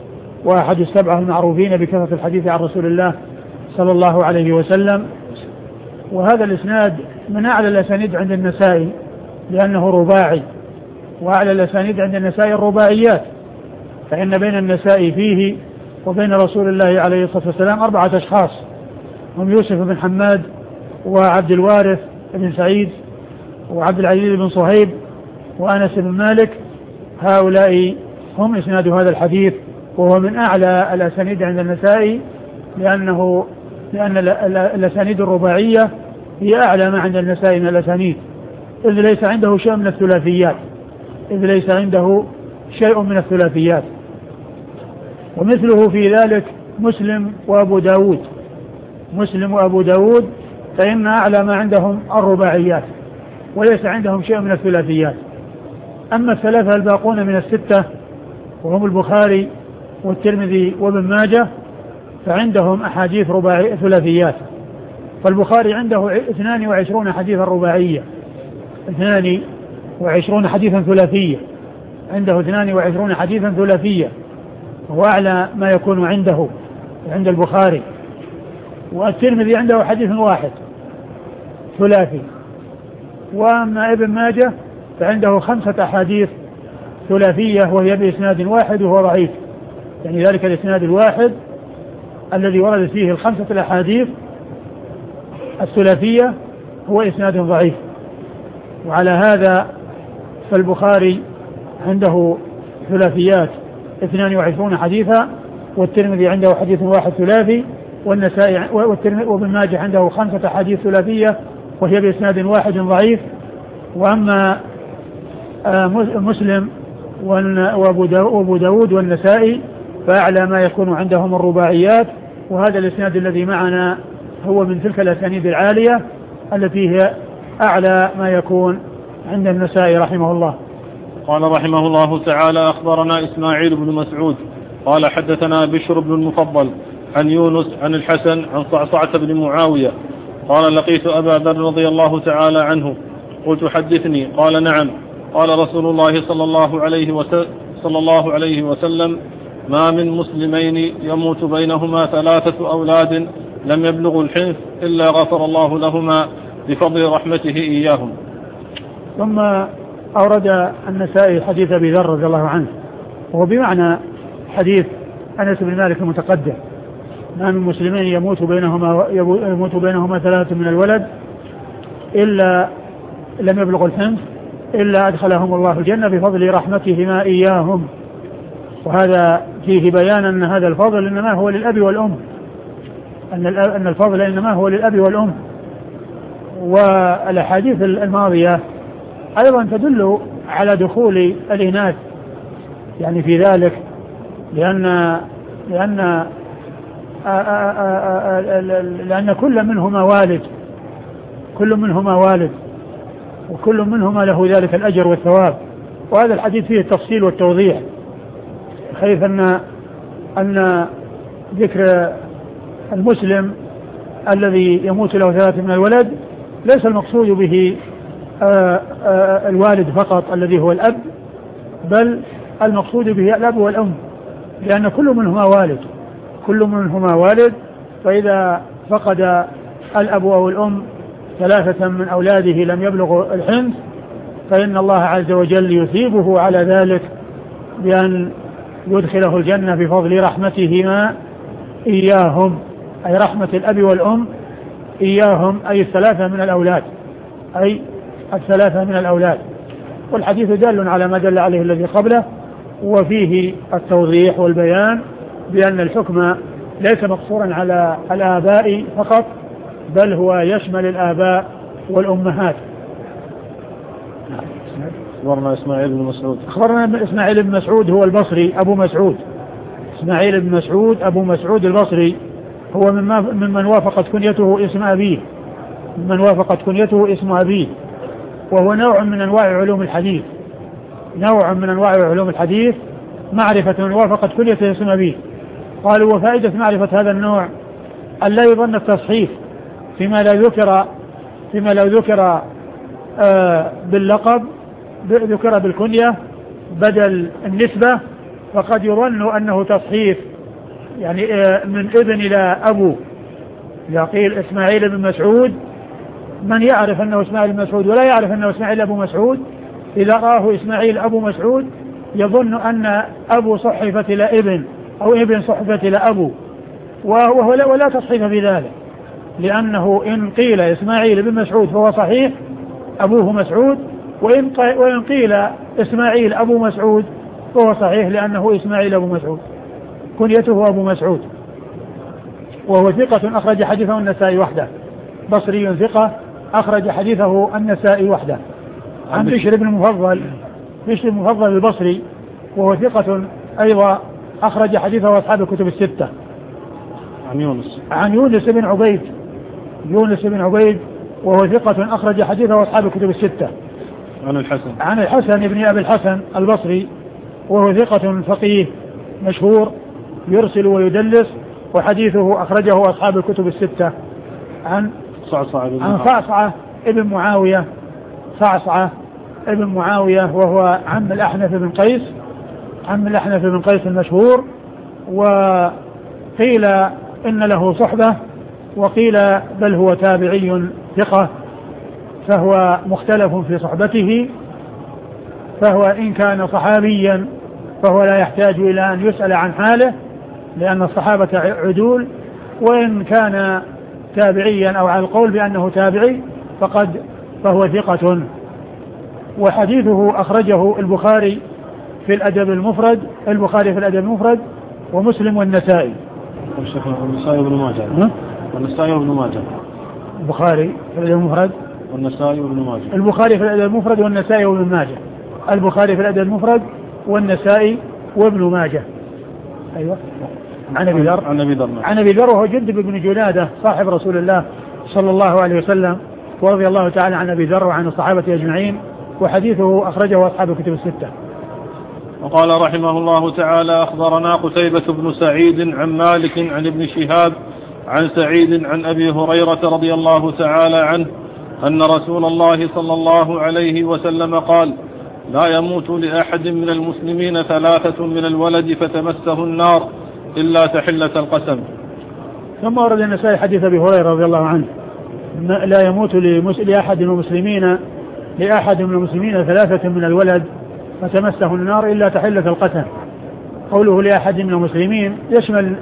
وأحد السبعة المعروفين بكثرة الحديث عن رسول الله صلى الله عليه وسلم. وهذا الإسناد من أعلى الأسانيد عند النسائي لأنه رباعي، وأعلى الأسانيد عند النسائي الرباعيات، فإن بين النسائي فيه وبين رسول الله عليه الصلاة والسلام أربعة أشخاص، هم يوسف بن حماد وعبد الوارث بن سعيد وعبد العزيز بن صهيب وأنس بن مالك. هؤلاء هم إسناد هذا الحديث، وهو من أعلى الأسانيد عند النسائي لأنه لأن الأسانيد الرباعية هي أعلى ما عند النسائي من الأسانيد، إذ ليس عنده شيء من الثلاثيات إذ ليس عنده شيء من الثلاثيات ومثله في ذلك مسلم وأبو داود مسلم وأبو داود فإن أعلى ما عندهم الرباعيات وليس عندهم شيء من الثلاثيات. أما الثلاثة الباقون من الستة وهم البخاري والترمذي وابن ماجه فعندهم أحاديث رباعي ثلاثيات. فالبخاري عنده اثنان وعشرون حديثا رباعية اثنان وعشرون حديثا ثلاثية عنده اثنان وعشرون حديثا ثلاثية، وهو أعلى ما يكون عنده عند البخاري. والترمذي عنده حديث واحد ثلاثي. وأما ابن ماجه فعنده خمسة أحاديث ثلاثية وهي بإسناد واحد وهو ضعيف، يعني ذلك الإسناد الواحد الذي ورد فيه الخمسة الأحاديث الثلاثية هو إسناد ضعيف. وعلى هذا فالبخاري عنده ثلاثيات اثنان وعشرون حديثا، والترمذي عنده حديث واحد ثلاثي، والنسائي وابن ماجه عنده خمسة حديث ثلاثية وهي بإسناد واحد ضعيف. وأما مسلم وأبو داود والنسائي فأعلى ما يكون عندهم الرباعيات، وهذا الإسناد الذي معنا هو من تلك الأسانيد العالية التي هي أعلى ما يكون عند النسائي رحمه الله. قال رحمه الله تعالى: أخبرنا إسماعيل بن مسعود قال حدثنا بشر بن المفضل عن يونس عن الحسن عن صعصعة بن معاوية قال: لقيت أبا ذر رضي الله تعالى عنه قلت: حدثني. قال: نعم. قال رسول الله صلى الله عليه وسلم, صلى الله عليه وسلم: ما من مسلمين يموت بينهما ثلاثة أولاد لم يبلغوا الحنث إلا غفر الله لهما بفضل رحمته إياهم. ثم أورد النسائي حديث أبي ذر رضي الله عنه، وهو بمعنى حديث أنس بن مالك المتقدم: ما من مسلمين يموت بينهما يموت بينهما ثلاثة من الولد إلا لم يبلغوا الحنث إلا أدخلهم الله الجنة بفضل رحمتهما إياهم. وهذا فيه بيان أن هذا الفضل إنما هو للأب والأم، أن أن الفضل إنما هو للأب والأم. والأحاديث الماضية أيضا تدل على دخول الإناث يعني في ذلك، لأن لأن آآ آآ آآ لأن كل منهما والد كل منهما والد وكل منهما له ذلك الأجر والثواب. وهذا الحديث فيه التفصيل والتوضيح، حيث أن أن ذكر المسلم الذي يموت له ثلاثة من الولد ليس المقصود به آآ آآ الوالد فقط الذي هو الأب، بل المقصود به الأب والأم، لأن كل منهما والد كل منهما والد فإذا فقد الأب أو الأم ثلاثة من أولاده لم يبلغوا الحنث فإن الله عز وجل يثيبه على ذلك بأن يدخله الجنة بفضل رحمتهما إياهم، أي رحمة الأب والأم إياهم، أي الثلاثة من الأولاد أي الثلاثة من الأولاد. والحديث دال على ما دل عليه الذي قبله، وفيه التوضيح والبيان بأن الحكم ليس مقصورا على الآباء فقط، بل هو يشمل الآباء والأمهات. أخبرنا إسماعيل بن مسعود أخبرنا إسماعيل بن مسعود هو البصري أبو مسعود إسماعيل بن مسعود أبو مسعود البصري، هو ممن وافقت كنيته اسم أبيه ممن وافقت كنيته اسم أبيه وهو نوع من أنواع علوم الحديث نوع من أنواع علوم الحديث معرفة من وافقت كنيته اسم أبيه. قالوا: وفائدة معرفة هذا النوع أن لا يظن التصحيف فيما لا ذكر فيما لو ذكر آه باللقب ذكر بالكنية بدل النسبة، فقد يظن أنه تصحيف يعني من ابن إلى أبو. إذا قيل إسماعيل بن مسعود من يعرف أنه إسماعيل بن مسعود ولا يعرف أنه إسماعيل أبو مسعود، إذا رآه إسماعيل أبو مسعود يظن أن أبو صحفت إلى ابن أو ابن صحفت إلى أبو، وهو لا ولا تصحيف في ذلك، لأنه إن قيل إسماعيل بن مسعود فهو صحيح أبوه مسعود، وإن قيل إسماعيل أبو مسعود فهو صحيح لأنه إسماعيل أبو مسعود كنيته أبو مسعود. وهو ثقة أخرج حديثه النسائي وحده، بصري ثقة أخرج حديثه النسائي وحده. عن بشر بن المفضل، بشر بن المفضل البصري وهو ثقة أيضا أخرج حديثه أصحاب الكتب الستة. عن يونس عن يونس بن عبيد، يونس بن عبيد وهو ثقة أخرج حديثه أصحاب الكتب الستة. عن الحسن عن الحسن بن أبي الحسن البصري وهو ثقة فقيه مشهور يرسل ويدلس، وحديثه أخرجه أصحاب الكتب الستة. عن صعصعة عن صعصعة ابن معاوية، صعصعة ابن معاوية وهو عم الأحنف بن قيس، عم الأحنف بن قيس المشهور، وقيل إن له صحبة وقيل بل هو تابعي ثقة، فهو مختلف في صحبته، فهو إن كان صحابيا فهو لا يحتاج إلى أن يسأل عن حاله لأن الصحابة عدول، وإن كان تابعيا أو على القول بأنه تابعي فقد فهو ثقة. وحديثه أخرجه البخاري في الأدب المفرد، البخاري في الأدب المفرد ومسلم والنسائي. والنسائي وابن ماجه. والنسائي وابن ماجه. البخاري في الأدب المفرد والنسائي وابن ماجه. البخاري في الأدب المفرد والنسائي وابن ماجه. البخاري في الأدب المفرد والنسائي وابن ماجه. أيوة. عن أبي ذر عن أبي ذر عن أبي ذر وهو جندب بن جنادة صاحب رسول الله صلى الله عليه وسلم، ورضي الله تعالى عن أبي ذر وعن الصحابة أجمعين، وحديثه أخرجه أصحاب الكتب الستة. وقال رحمه الله تعالى: أخبرنا قتيبة بن سعيد عن مالك عن ابن شهاب عن سعيد عن أبي هريرة رضي الله تعالى عنه أن رسول الله صلى الله عليه وسلم قال: لا يموت لأحد من المسلمين ثلاثة من الولد فتمسه النار إلا تحلة القسم. ثم ورد النسائي حديث أبي هريرة رضي الله عنه: لا يموت لأحد من المسلمين لأحد من المسلمين ثلاثة من الولد فتمسه النار إلا تحلة القسم. قوله لأحد من المسلمين يشمل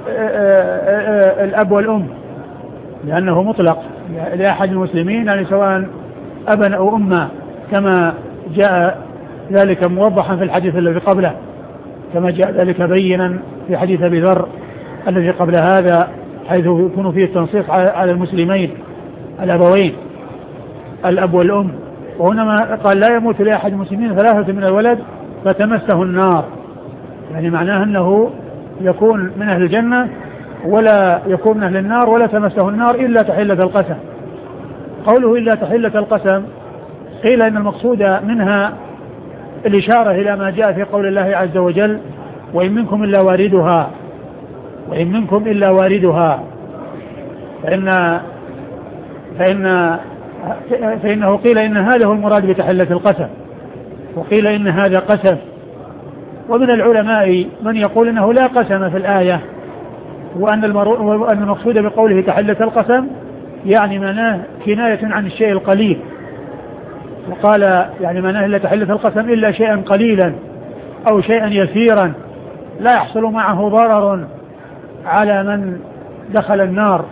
الأب والأم لأنه مطلق لأحد المسلمين، يعني سواء أبا أو أما، كما جاء ذلك موضحا في الحديث الذي قبله، كما جاء ذلك بينا في حديث أبي ذر الذي قبل هذا، حيث يكون فيه التنصيص على المسلمين الأبوين الأب والأم. وهنا قال: لا يموت لأحد المسلمين ثلاثة من الولد فتمسه النار، يعني معناه أنه يكون من أهل الجنة ولا يكون من أهل النار ولا تمسه النار إلا تحلة القسم. قوله إلا تحلة القسم قيل إن المقصود منها الإشارة إلى ما جاء في قول الله عز وجل: وإن منكم إلا واردها، وإن منكم إلا واردها، فإن فإن فإنه قيل إن هذا هو المراد بتحلة القسم، وقيل إن هذا قسم. ومن العلماء من يقول إنه لا قسم في الآية، وأن المقصود بقوله تحلة القسم يعني معناه كناية عن الشيء القليل، وقال يعني معناه لا تحلة القسم إلا شيئا قليلا أو شيئا يسيرا لا يحصل معه ضرر على من دخل النار.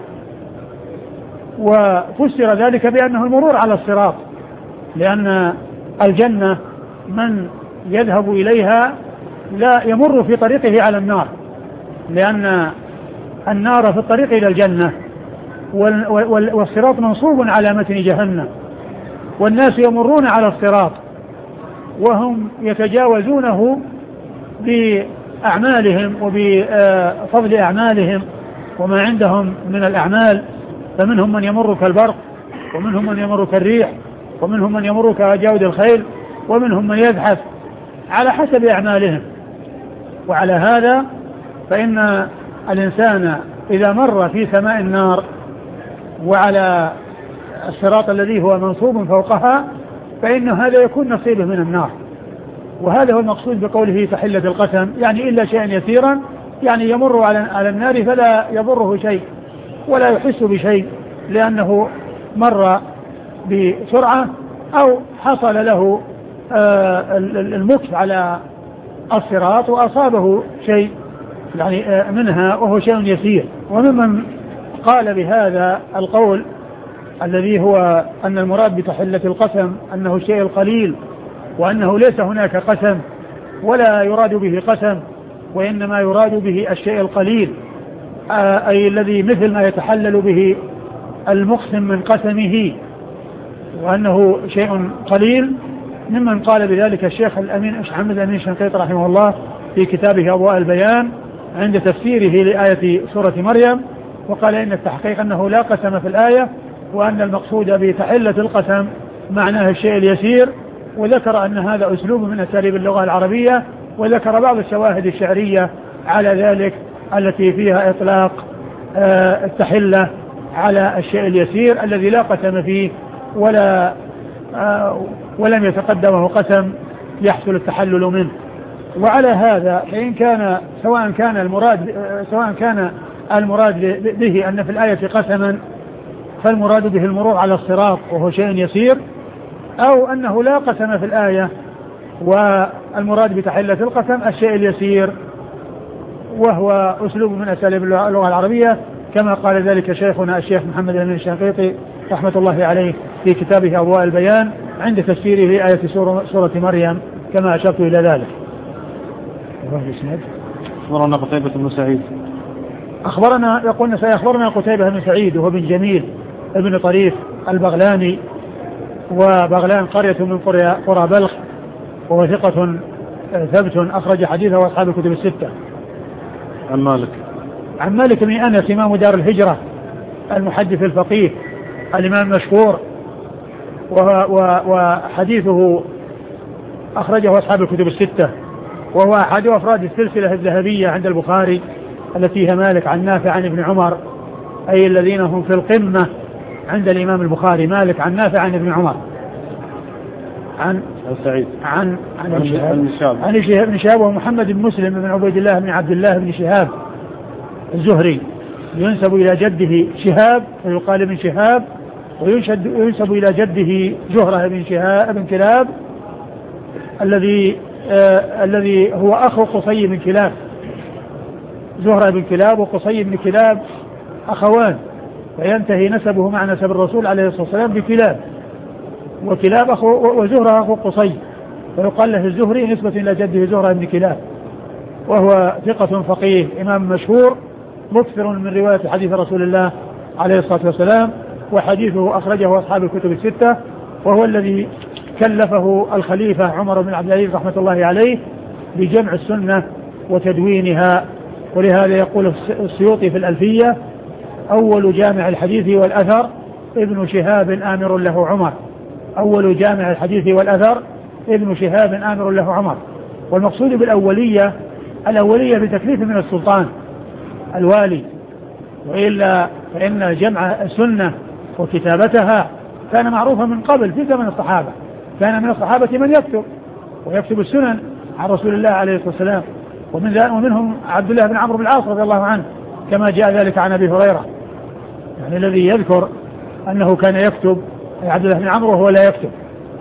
وفسر ذلك بأنه المرور على الصراط، لأن الجنة من يذهب إليها لا يمر في طريقه على النار، لأن النار في الطريق إلى الجنة، والصراط منصوب على متن جهنم، والناس يمرون على الصراط وهم يتجاوزونه بأعمالهم وبفضل أعمالهم وما عندهم من الأعمال، فمنهم من يمر كالبرق، ومنهم من يمر كالريح، ومنهم من يمر كجود الخيل، ومنهم من يزحف على حسب أعمالهم. وعلى هذا فإن الإنسان إذا مر في سماء النار وعلى الصراط الذي هو منصوب فوقها فإن هذا يكون نصيبه من النار. وهذا هو المقصود بقوله تحلة القسم، يعني إلا شيئا يسيرا يعني يمر على على النار فلا يضره شيء ولا يحس بشيء لأنه مر بسرعة أو حصل له المكث على الصراط وأصابه شيء يعني منها وهو شيء يسير. وممن قال بهذا القول الذي هو أن المراد بتحلة القسم أنه الشيء القليل وأنه ليس هناك قسم ولا يراد به قسم وإنما يراد به الشيء القليل أي الذي مثل ما يتحلل به المقسم من قسمه وأنه شيء قليل. ممن قال بذلك الشيخ الأمين محمد الأمين الشنقيطي رحمه الله في كتابه أضواء البيان عند تفسيره لآية سورة مريم، وقال إن التحقيق أنه لا قسم في الآية وأن المقصود بتحلة القسم معناه الشيء اليسير، وذكر أن هذا أسلوب من أساليب اللغة العربية، وذكر بعض الشواهد الشعرية على ذلك التي فيها إطلاق آه التحلة على الشيء اليسير الذي لا قسم فيه ولا آه ولم يتقدمه قسم يحصل التحلل منه. وعلى هذا فإن كان سواء كان المراد سواء كان المراد به أن في الآية قسما فالمراد به المرور على الصراط وهو شيء يسير، أو أنه لا قسم في الآية والمراد بتحلة القسم الشيء اليسير، وهو أسلوب من أساليب اللغة العربية كما قال ذلك شيخنا الشيخ محمد الأمين الشنقيطي رحمة الله عليه في كتابه أضواء البيان عند تفسيره لآية سورة مريم كما أشرت إلى ذلك. أخبرنا قتيبة بن سعيد أخبرنا يقولنا سيخبرنا قتيبة بن سعيد وهو بن جميل ابن طريف البغلاني، وبغلان قرية من قرى بلخ، وهو ثقة ثبت أخرج حديثه وأصحاب الكتب الستة. عن مالك عن مالك بن أنس إمام دار الهجرة المحدث الفقيه الإمام المشهور، وحديثه أخرجه أصحاب الكتب الستة، وهو أحد أفراد السلسلة الذهبية عند البخاري التي هي مالك عن نافع عن ابن عمر، أي الذين هم في القمة عند الإمام البخاري، مالك عن نافع عن ابن عمر عن سعيد عن عن عن شهاب عن شهاب بن شهاب ومحمد بن مسلم بن عبيد الله بن عبد الله بن شهاب الزهري، ينسب إلى جده شهاب ويقال ابن شهاب، وينسب إلى جده زهرة بن شهاب بن كلاب الذي آه الذي هو أخو قصي بن كلاب. زهرة بن كلاب وقصي بن كلاب أخوان، فينتهي نسبه مع نسب الرسول عليه الصلاة والسلام بكلاب، وكلاب أخو وزهرة أخو قصي، فيقال له الزهري نسبة إلى جده زهرة بن كلاب، وهو ثقة فقيه إمام مشهور مكثر من رواية حديث رسول الله عليه الصلاة والسلام، وحديثه أخرجه أصحاب الكتب الستة، وهو الذي كلفه الخليفة عمر بن عبد العزيز رحمة الله عليه بجمع السنة وتدوينها. ولهذا يقول السيوطي في الألفية: أول جامع الحديث والأثر ابن شهاب آمر له عمر. أول جامع الحديث والأثر ابن شهاب آمر له عمر. والمقصود بالأولية الأولية بتكليف من السلطان الوالي، وإلا فإن جمع السنة وكتابتها كان معروفا من قبل في زمن الصحابة. كان من الصحابة من يكتب ويكتب السنن عن رسول الله عليه الصلاة والسلام، ومن ومنهم عبد الله بن عمرو بن العاص رضي الله عنه كما جاء ذلك عن أبي هريرة، يعني الذي يذكر أنه كان يكتب عبد الله بن عمرو وهو لا يكتب.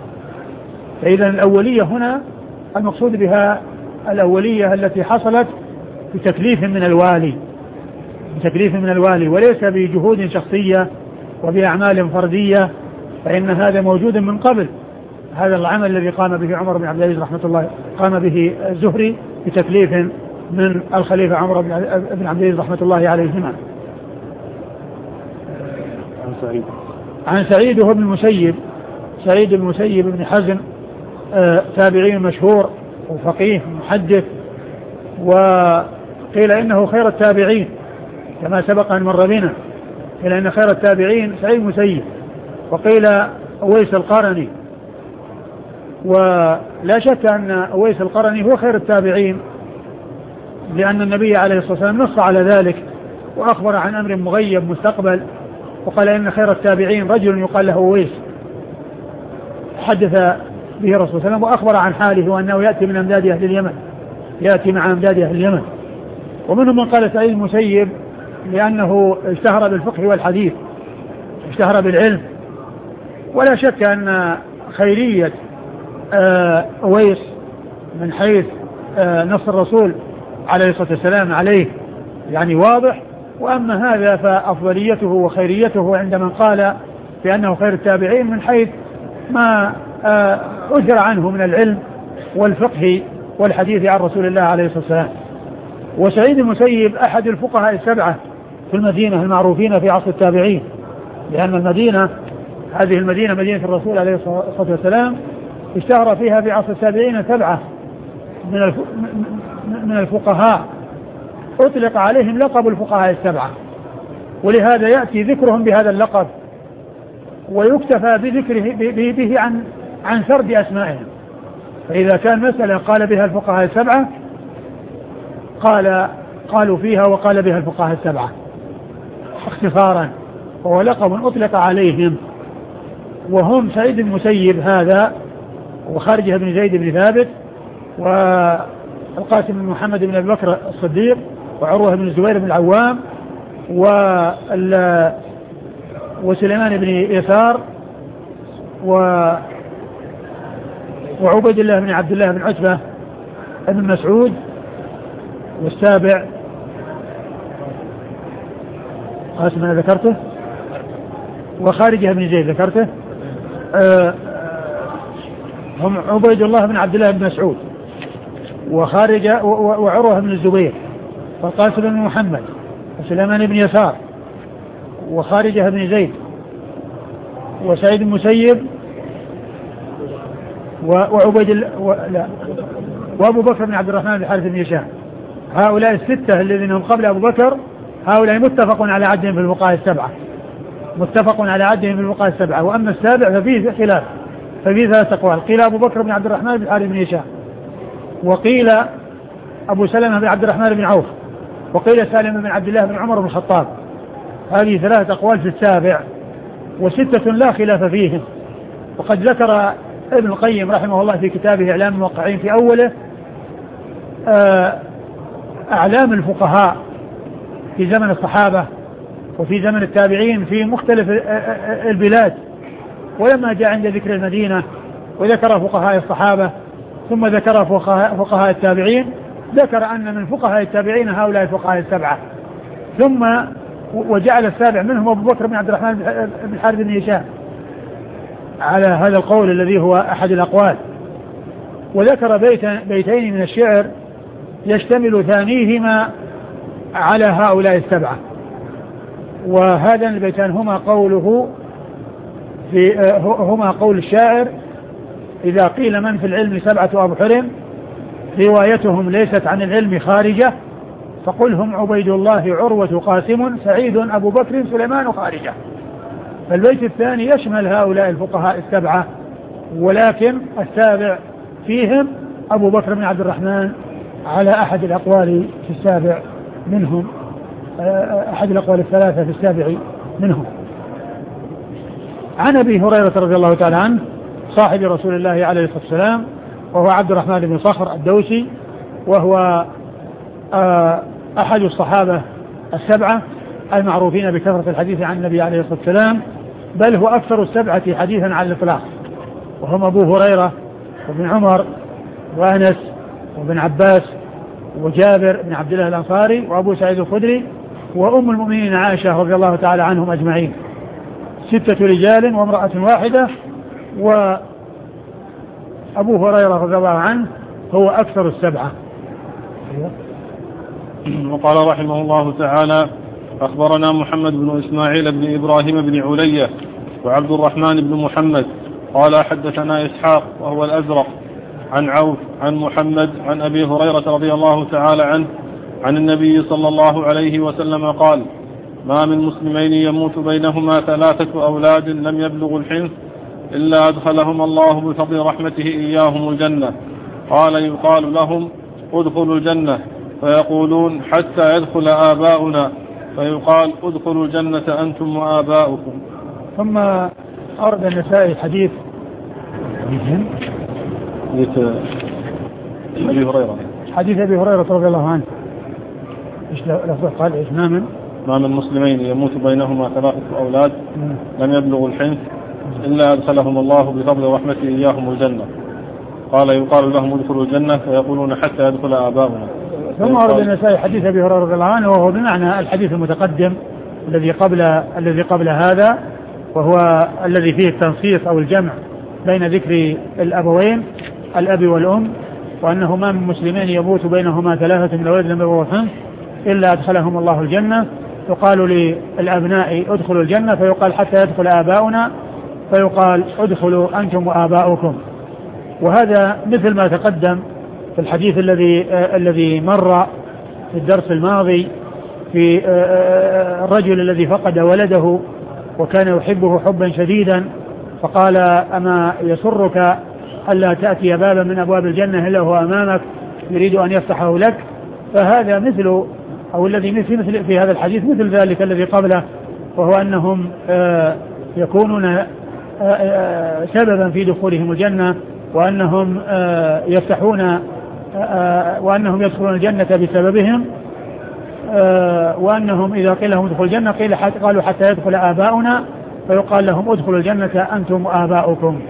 فإذا الأولية هنا المقصود بها الأولية التي حصلت بتكليف من الوالي بتكليف من الوالي وليس بجهود شخصية وبأعمال فردية، فإن هذا موجود من قبل. هذا العمل الذي قام به عمر بن عبد العزيز رحمة الله قام به الزهري بتكليف من الخليفة عمر بن عبد العزيز رحمة الله عليهما. عن سعيد عن سعيد وهو ابن المسيب سعيد بن المسيب بن حزن آه تابعي مشهور وفقيه محدث، وقيل إنه خير التابعين كما سبق أن مر بنا، قيل إن خير التابعين سعيد المسيب، وقيل أويس القرني، ولا شك أن أويس القرني هو خير التابعين لأن النبي عليه الصلاة والسلام نص على ذلك وأخبر عن أمر مغيب مستقبل، وقال إن خير التابعين رجل يقال له أويس حدث به الرسول صلى الله عليه وسلم وأخبر عن حاله وأنه يأتي من أمداد أهل اليمن يأتي مع أمداد أهل اليمن. ومنهم من قال سعيد المسيب لأنه اشتهر بالفقه والحديث، اشتهر بالعلم. ولا شك أن خيرية أويس من حيث نص الرسول عليه الصلاة والسلام عليه يعني واضح. وأما هذا فأفضليته وخيريته عند من قال بأنه خير التابعين من حيث ما أجر عنه من العلم والفقه والحديث عن رسول الله عليه الصلاة والسلام. وسعيد المسيب أحد الفقهاء السبعة في المدينة المعروفين في عصر التابعين، لأن المدينة هذه المدينة مدينة الرسول عليه الصلاة والسلام اشتهر فيها في عصر التابعين سبعة من من الفقهاء أطلق عليهم لقب الفقهاء السبعة، ولهذا يأتي ذكرهم بهذا اللقب ويكتفى بذكره به, به عن عن سرد أسمائهم. فإذا كان مسألة قال بها الفقهاء السبعة قال قالوا فيها وقال بها الفقهاء السبعة اختصارا، وهو لقب أطلق عليهم. وهم سعيد المسيب هذا وخارجه بن زيد بن ثابت والقاسم بن محمد بن أبي بكر الصديق وعروة بن الزبير بن العوام وسليمان بن يسار وعبيد الله بن عبد الله بن عتبة بن مسعود. والسابع قاسم أنا ذكرته وخارجه بن زيد ذكرته أه هم عبيد الله بن عبد الله بن مسعود وخارجه وعروة بن الزبير والقاسم بن محمد وسليمان بن يسار وخارجه بن زيد وسعيد المسيب وعبيد لا وابو بكر بن عبد الرحمن بن الحارث بن هشام. هؤلاء الستة الذين هم قبل ابو بكر هؤلاء متفق على عدهم في الفقهاء السبعة، متفق على عدهم في الفقهاء السبعة. واما السابع ففيه خلاف، ففيه ثلاث اقوال. قيل ابو بكر بن عبد الرحمن بن الحارث بن هشام، وقيل ابو سلمة بن عبد الرحمن بن عوف، وقيل سالم بن عبد الله بن عمر بن الخطاب. هذه ثلاث اقوال في السابع، وستة لا خلاف فيهم. وقد ذكر ابن القيم رحمه الله في كتابه إعلام الموقعين في أوله أعلام الفقهاء في زمن الصحابة وفي زمن التابعين في مختلف البلاد. ولما جاء عند ذكر المدينة وذكر فقهاء الصحابة ثم ذكر فقهاء, فقهاء التابعين ذكر أن من فقهاء التابعين هؤلاء الفقهاء السبعة، ثم وجعل السابع منهم أبو بكر بن عبد الرحمن بن الحارث بن هشام على هذا القول الذي هو أحد الأقوال. وذكر بيتين من الشعر يشتمل ثانيهما على هؤلاء السبعة، وهذان البيتان هما قوله في هما قول الشاعر: إذا قيل من في العلم سبعة أبحر روايتهم ليست عن العلم خارجة، فقل هم عبيد الله عروة قاسم سعيد أبو بكر سليمان خارجة. فالبيت الثاني يشمل هؤلاء الفقهاء السبعة، ولكن السابع فيهم أبو بكر بن عبد الرحمن على أحد الأقوال في السابع منهم، أحد الأقوال الثلاثة في السابع منهم. عن أبي هريرة رضي الله تعالى عنه صاحب رسول الله عليه الصلاة والسلام، وهو عبد الرحمن بن صخر الدوسي، وهو أحد الصحابة السبعة المعروفين بكثرة الحديث عن النبي عليه الصلاة والسلام، بل هو أكثر السبعة حديثا على الإطلاق، وهم أبو هريرة وابن عمر وأنس وابن عباس وجابر بن عبد الله الأنصاري وأبو سعيد الخدري وأم المؤمنين عائشة رضي الله تعالى عنهم أجمعين. ستة رجال وامرأة واحدة، وأبو هريرة رضي الله عنه هو أكثر السبعة. وقال رحمه الله تعالى: أخبرنا محمد بن إسماعيل بن إبراهيم بن علية وعبد الرحمن بن محمد قال حدثنا إسحاق وهو الأزرق عن عوف عن محمد عن أبي هريرة رضي الله تعالى عنه عن النبي صلى الله عليه وسلم قال: ما من مسلمين يموت بينهما ثلاثة أولاد لم يبلغوا الحنث إلا أدخلهم الله بفضل رحمته إياهم الجنة. قال: يقال لهم: ادخلوا الجنة، فيقولون: حتى يدخل آباؤنا، فيقال: ادخلوا الجنة أنتم وآباؤكم. ثم أرد النسائي حديث حديث أبي هريرة حديث أبي هريرة رضي الله عنه إيش لفظه قال إيش ما من ما من مسلمين يموت بينهما ثلاثة أولاد لم يبلغوا الحنث إلا أدخلهم الله بفضل رحمته إياهم الجنة. قال يقال لهم ادخلوا الجنة فيقولون حتى يدخل آباؤنا. ثم ورد النسائي حديث أبي هريرة رضي الله عنه وهو بمعنى الحديث المتقدم الذي قبل الذي قبل هذا، وهو الذي فيه التنصيص أو الجمع بين ذكر الأبوين الأب والأم، وأنهما من مسلمين يموت بينهما ثلاثة من الولد لم يبلغوا الحنث إلا أدخلهم الله الجنة. يقال للأبناء ادخلوا الجنة فيقال حتى يدخل آباؤنا، فيقال ادخلوا أنتم وآباؤكم. وهذا مثل ما تقدم في الحديث الذي آه الذي مر في الدرس الماضي في آه الرجل الذي فقد ولده وكان يحبه حبا شديدا، فقال أما يسرك ألا تأتي بابا من أبواب الجنة إلا هو أمامك يريد أن يفتحه لك. فهذا مثل أو الذي مثل في هذا الحديث مثل ذلك الذي قبله، وهو أنهم آه يكونون آه آه سببا في دخولهم الجنة، وأنهم آه يفتحون آه وأنهم يدخلون الجنة بسببهم، آه وأنهم إذا قيل لهم ادخلوا الجنة قيل حتى قالوا حتى يدخل آباؤنا، فيقال لهم ادخلوا الجنة أنتم وآباؤكم.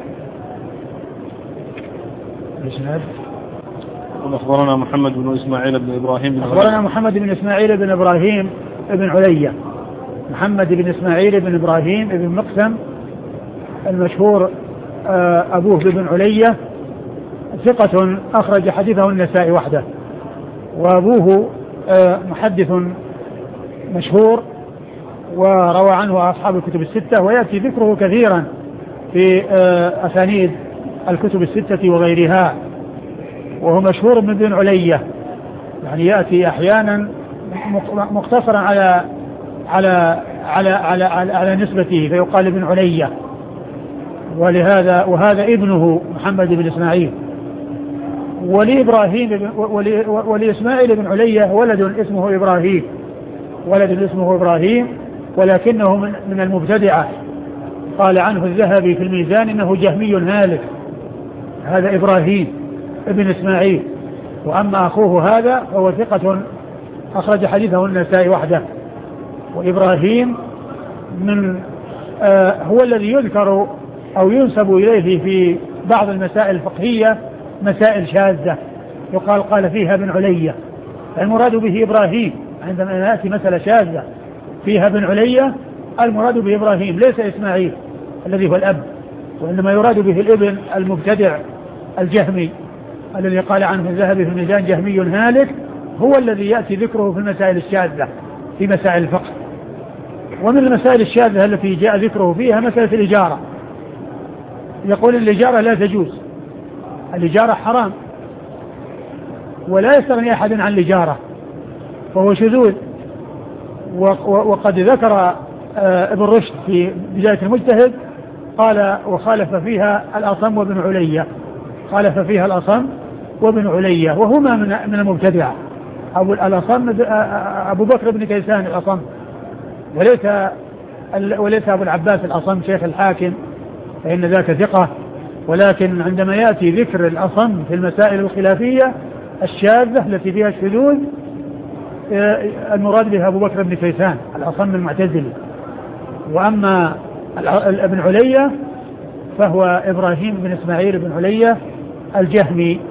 أخبرنا محمد بن إسماعيل بن إبراهيم بن أخبرنا محمد بن إسماعيل بن إبراهيم بن علية محمد بن إسماعيل بن إبراهيم بن مقسم المشهور أبوه بن علية، ثقة أخرج حديثه النسائي وحده، وأبوه محدث مشهور وروى عنه أصحاب الكتب الستة، ويأتي ذكره كثيرا في أسانيد الكتب الستة وغيرها، وهو مشهور من بن علية، يعني يأتي أحيانا مقتصرا على على على على على, على نسبته فيقال ابن علية، ولهذا وهذا ابنه محمد بن إسماعيل. ولإبراهيم ولإسماعيل بن علية ولد اسمه إبراهيم ولد اسمه إبراهيم ولكنه من, من المبتدعة، قال عنه الذهبي في الميزان إنه جهمي هالك، هذا إبراهيم ابن إسماعيل. وأما أخوه هذا فهو ثقة أخرج حديثه النسائي وحده. وإبراهيم من آه هو الذي يذكر أو ينسب إليه في بعض المسائل الفقهية مسائل شاذة يقال قال فيها ابن علية، المراد به إبراهيم. عندما يأتي مسألة شاذة فيها ابن علية المراد به إبراهيم ليس إسماعيل الذي هو الأب، وإنما يراد به الابن المبتدع الجهمي الذي قال عنه الذهبي في الميزان جهمي هالك، هو الذي يأتي ذكره في المسائل الشاذة في مسائل الفقه. ومن المسائل الشاذة التي جاء ذكره فيها مسألة الإجارة، يقول الإجارة لا تجوز، الإجارة حرام ولا يستغني أحد عن الإجارة، فهو شذوذ. وقد ذكر ابن رشد في بداية المجتهد قال وخالف فيها الأصم وابن علية، خالف فيها الأصم وابن علية وهما من من المبتدعة. أبو الأصم أبو بكر بن كيسان الأصم، وليس وليس أبو العباس الأصم شيخ الحاكم فإن ذاك ثقة، ولكن عندما يأتي ذكر الأصم في المسائل الخلافية الشاذة التي فيها الشذوذ المراد بها أبو بكر بن كيسان الأصم المعتزلي. وأما ابن علية فهو إبراهيم بن إسماعيل بن علية الجهمي.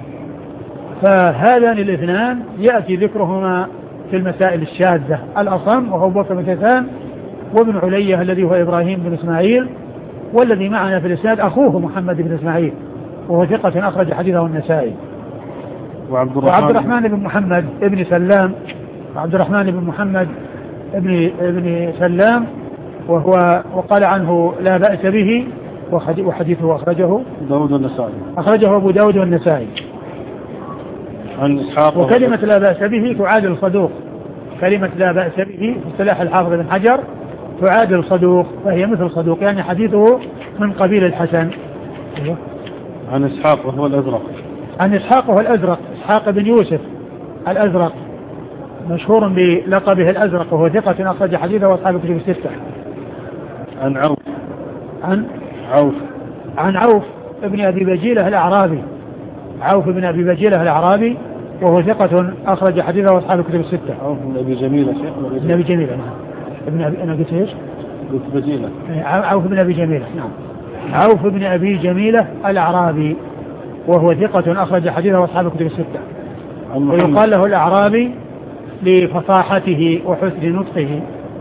فهذان الاثنان يأتي ذكرهما في المسائل الشاذة، الأصم وهو أبو بكر بن كيسان، وابن علية الذي هو إبراهيم بن إسماعيل، والذي معنا في الإسناد أخوه محمد بن إسماعيل وهو ثقة أخرج حديثه النسائي. وعبد الرحمن, وعبد الرحمن بن محمد ابن سلام وعبد الرحمن بن محمد ابن ابن سلام وهو وقال عنه لا بأس به، وحديثه أخرجه داود والنسائي أخرجه أبو داود والنسائي. عن إسحاق وكلمة لا بأس به تعادل الصدوق، كلمة لا بأس به في اصطلاح الحافظ بن حجر تعادل صدوق، فهي مثل صدوق، يعني حديثه من قبيل الحسن. عن إسحاق وهو الأزرق عن إسحاق وهو الأزرق إسحاق بن يوسف الأزرق مشهور بلقبه الأزرق، وهو ثقة أخرج حديثه وأصحاب الكتب الستة. عن عوف عن عوف عن عوف ابن أبي بجيلة الأعرابي عوف ابن أبي بجيلة الأعرابي وهو ثقة أخرج حديثه أصحاب الكتب الستة. عوف بن أبي جميلة شيخ. ابن أبي جميلة نعم. ابن أبي أنا قلت إيش؟ قلت بجيلة. عوف بن أبي جميلة نعم. عوف بن أبي جميلة الأعرابي وهو ثقة أخرج حديثه أصحاب الكتب الستة. ويقال له الأعرابي لفصاحته وحسن نطقه.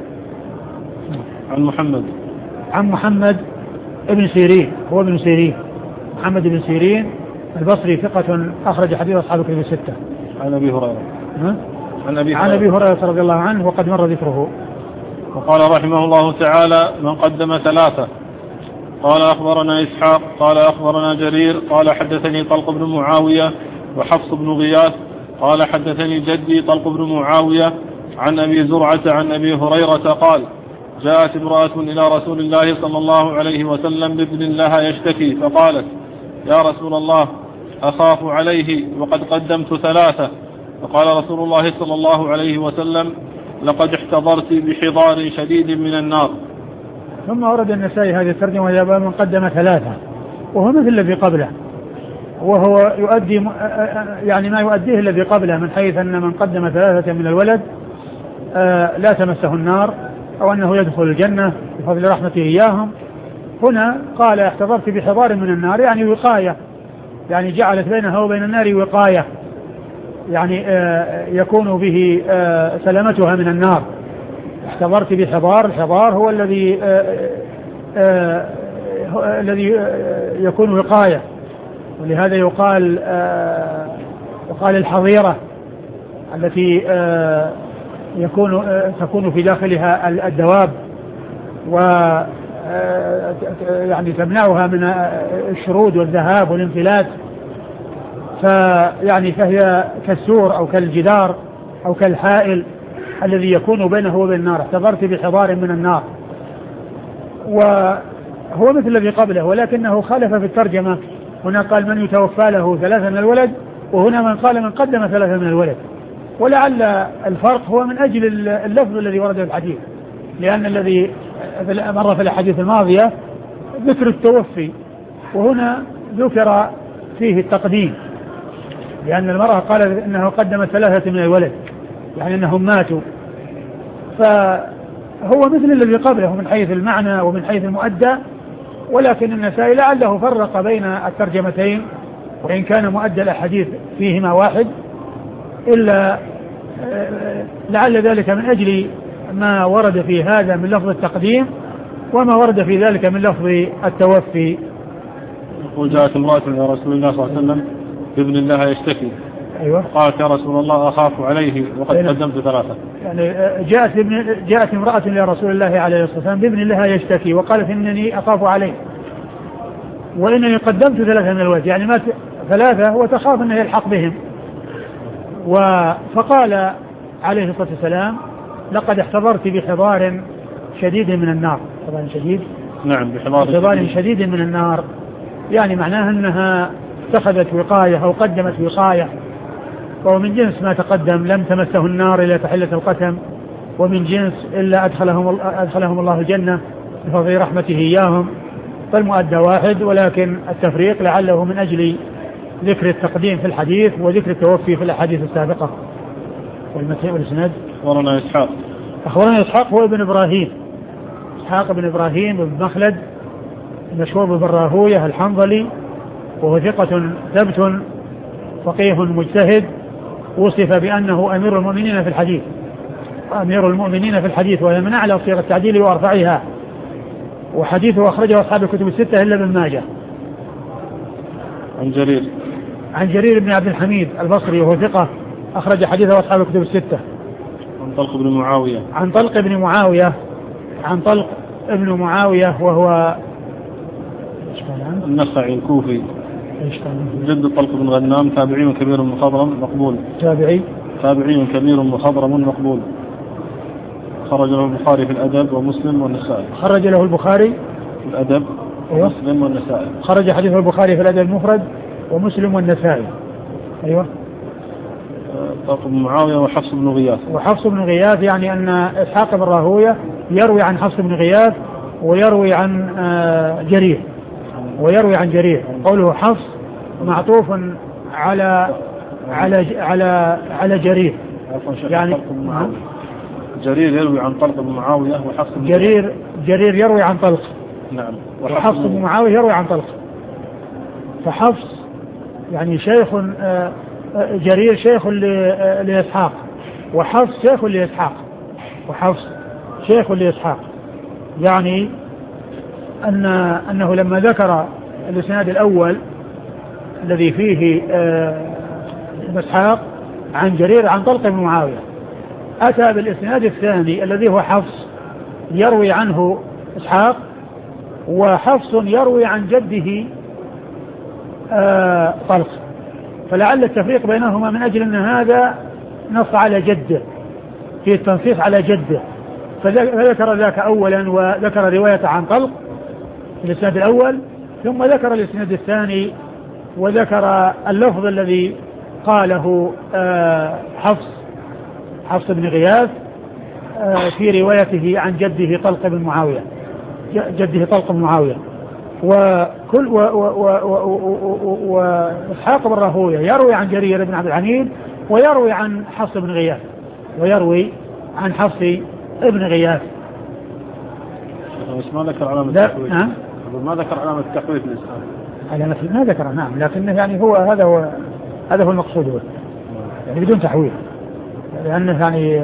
عن محمد عن محمد ابن سيرين هو ابن سيرين محمد بن سيرين البصري ثقة أخرج حديث أصحاب الكتب الستة. عن أبي هريرة عن أبي عن أبي هريرة رضي الله عنه وقد مر ذكره. وقال رحمه الله تعالى من قدم ثلاثة. قال أخبرنا إسحاق قال أخبرنا جرير قال حدثني طلق بن معاوية وحفص بن غياث قال حدثني جدي طلق بن معاوية عن أبي زرعة عن أبي هريرة قال جاءت امرأة إلى رسول الله صلى الله عليه وسلم بابن لها يشتكي فقالت يا رسول الله أخاف عليه وقد قدمت ثلاثة. فقال رسول الله صلى الله عليه وسلم لقد احتضرت بحضار شديد من النار. ثم ورد النسائي هذه الترجمة وهي من قدم ثلاثة وهو مثل الذي قبله وهو يؤدي يعني ما يؤديه الذي قبله من حيث أن من قدم ثلاثة من الولد لا تمسه النار أو أنه يدخل الجنة بفضل رحمته إياهم. هنا قال احتضرت بحضار من النار يعني وقاية يعني جعلت بينها وبين النار وقاية يعني يكون به سلامتها من النار. احتضرت بحضار الحضار هو الذي الذي يكون وقاية ولهذا يقال يقال الحظيرة التي يكون تكون في داخلها الدواب و يعني تمنعها من الشرود والذهاب والانفلات فيعني فهي كالسور أو كالجدار أو كالحائل الذي يكون بينه وبين النار. احتضرت بحضار من النار وهو مثل الذي قبله ولكنه خالف في الترجمة. هنا قال من يتوفى له ثلاثة من الولد وهنا من قال من قدم ثلاثة من الولد ولعل الفرق هو من أجل اللفظ الذي ورد في الحديث لأن الذي مر في الحديث الماضية ذكر التوفي وهنا ذكر فيه التقديم لأن المرأة قال إنه قدم ثلاثة من الولد يعني أنهم ماتوا فهو مثل الذي قبله من حيث المعنى ومن حيث المؤدى ولكن النسائي لعله فرق بين الترجمتين وإن كان مؤدى الأحاديث فيهما واحد إلا لعل ذلك من أجل ما ورد في هذا من لفظ التقديم وما ورد في ذلك من لفظ التوفي. وجاءت امرأة إلى رسول الله صلى الله عليه وسلم بابن لها يشتكي أيوة. قالت يا رسول الله أخاف عليه وقد أيوة. قدمت ثلاثة يعني جاءت, ابن جاءت امرأة إلى رسول الله عليه الصلاة والسلام بابن لها يشتكي وقالت إنني أخاف عليه وإنني قدمت ثلاثة من الولد يعني مات ثلاثة وتخاف أنه يلحق بهم فقال عليه الصلاة والسلام لقد احتضرت بحضار شديد من النار. حضار شديد نعم بحضار شديد. شديد من النار يعني معناها أنها اتخذت وقاية أو قدمت وقاية وهو من جنس ما تقدم لم تمسه النار إلا تحلة القسم ومن جنس إلا أدخلهم, أدخلهم الله الجنة بفضل رحمته إياهم فالمؤدى واحد ولكن التفريق لعله من أجل ذكر التقديم في الحديث وذكر التوفي في الأحاديث السابقة. والمتن والسند أخبرنا إسحاق أخبرنا إسحاق هو ابن إبراهيم إسحاق بن إبراهيم بن مخلد مشهور بن راهوية الحنظلي وهو ثقة ثبت فقيه مجتهد وصف بأنه أمير المؤمنين في الحديث أمير المؤمنين في الحديث وهي من أعلى صيغ التعديل وأرفعها وحديثه أخرجه أصحاب الكتب الستة إلا ابن ماجه. عن جرير عن جرير بن عبد الحميد البصري وهو ثقة أخرج حديثه أصحاب الكتب الستة. عن طلق بن معاوية عن طلق بن معاوية عن طلق ابن معاوية وهو النخعي الكوفي جد طلق بن غنام تابعي كبير مخضرم مقبول تابعي تابعي كبير مخضرم مقبول خرج له البخاري في الأدب ومسلم والنسائي. خرج له البخاري في الأدب أيوة. ومسلم والنسائي. خرج حديث البخاري في الأدب المفرد ومسلم والنسائي. أيوة. طلق بن معاوية وحفص بن غياث وحفص بن غياث يعني أن إسحاق بن راهوية يروي عن حفص بن غياث ويروي عن جرير ويروي عن جرير قوله حفص معطوف على على على على جرير. يعني جرير يروي عن طلق بن معاوية وحفص بن جرير جرير يروي عن طلق. نعم. وحفص بن معاوية يروي عن طلق. فحفص يعني شيخ جرير شيخ لإسحاق، وحفص شيخ لإسحاق، وحفص شيخ لإسحاق. يعني أن أنه لما ذكر الإسناد الأول الذي فيه إسحاق عن جرير عن طلق بن معاوية، أتى بالإسناد الثاني الذي هو حفص يروي عنه إسحاق، وحفص يروي عن جده طلق. فلعل التفريق بينهما من أجل أن هذا نص على جده، في التنصيص على جده، فذكر ذاك أولا وذكر رواية عن طلق في الإسناد الأول، ثم ذكر الإسناد الثاني وذكر اللفظ الذي قاله حفص حفص بن غياث في روايته عن جده طلق بن معاوية، جده طلق بن معاوية. وكل وإسحاق بن راهويه يروي عن جرير بن عبد الحميد ويروي عن حفص بن غياث ويروي عن حفص بن غياث. بس ما ذكر علامة التحويل. ما ذكر علامة التحويل في الإسناد. علامة ما ذكر، نعم، لكنه يعني هو هذا هو هذا هو المقصود، هو يعني بدون تحويل، لأنه يعني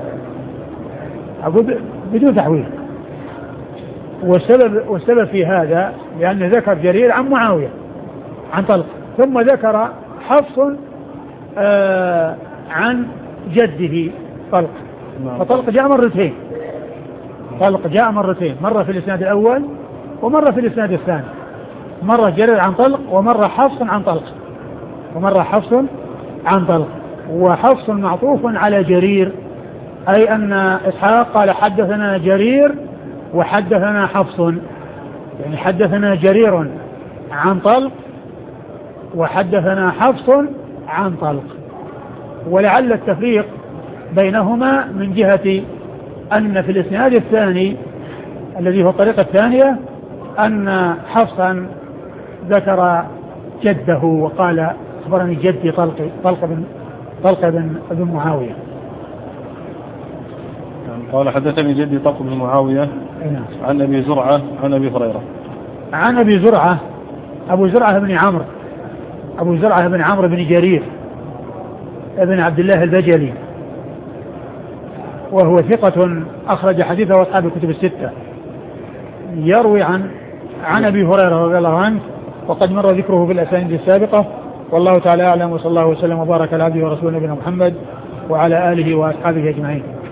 أقول بدون تحويل. والسبب والسبب في هذا لأنه ذكر جرير عن معاوية عن طلق، ثم ذكر حفص آه عن جده طلق. فطلق جاء مرتين، طلق جاء مرتين، مرة في الإسناد الأول ومرة في الإسناد الثاني، مرة جرير عن طلق ومرة حفص عن طلق، ومرة حفص عن طلق. وحفص معطوف على جرير، أي أن إسحاق قال حدثنا جرير وحدثنا حفص، يعني حدثنا جرير عن طلق وحدثنا حفص عن طلق. ولعل التفريق بينهما من جهة أن في الإسناد الثاني الذي هو الطريقة الثانية أن حفصا ذكر جده وقال أخبرني جدي طلق طلق بن طلق بن, بن معاوية. قال حدثني جدي طلق بن معاوية عن أبي زرعة عن أبي هريرة. عن أبي زرعة أبو زرعة بن عمرو أبو زرعة بن عمرو بن جرير ابن عبد الله البجلي، وهو ثقة أخرج حديثه أصحاب الكتب الستة، يروي عن عن أبي هريرة رضي الله عنه، وقد مر ذكره في الأسانيد السابقة. والله تعالى أعلم، وصلى الله وسلم وبارك على عبده ورسوله نبينا محمد وعلى آله وأصحابه أجمعين.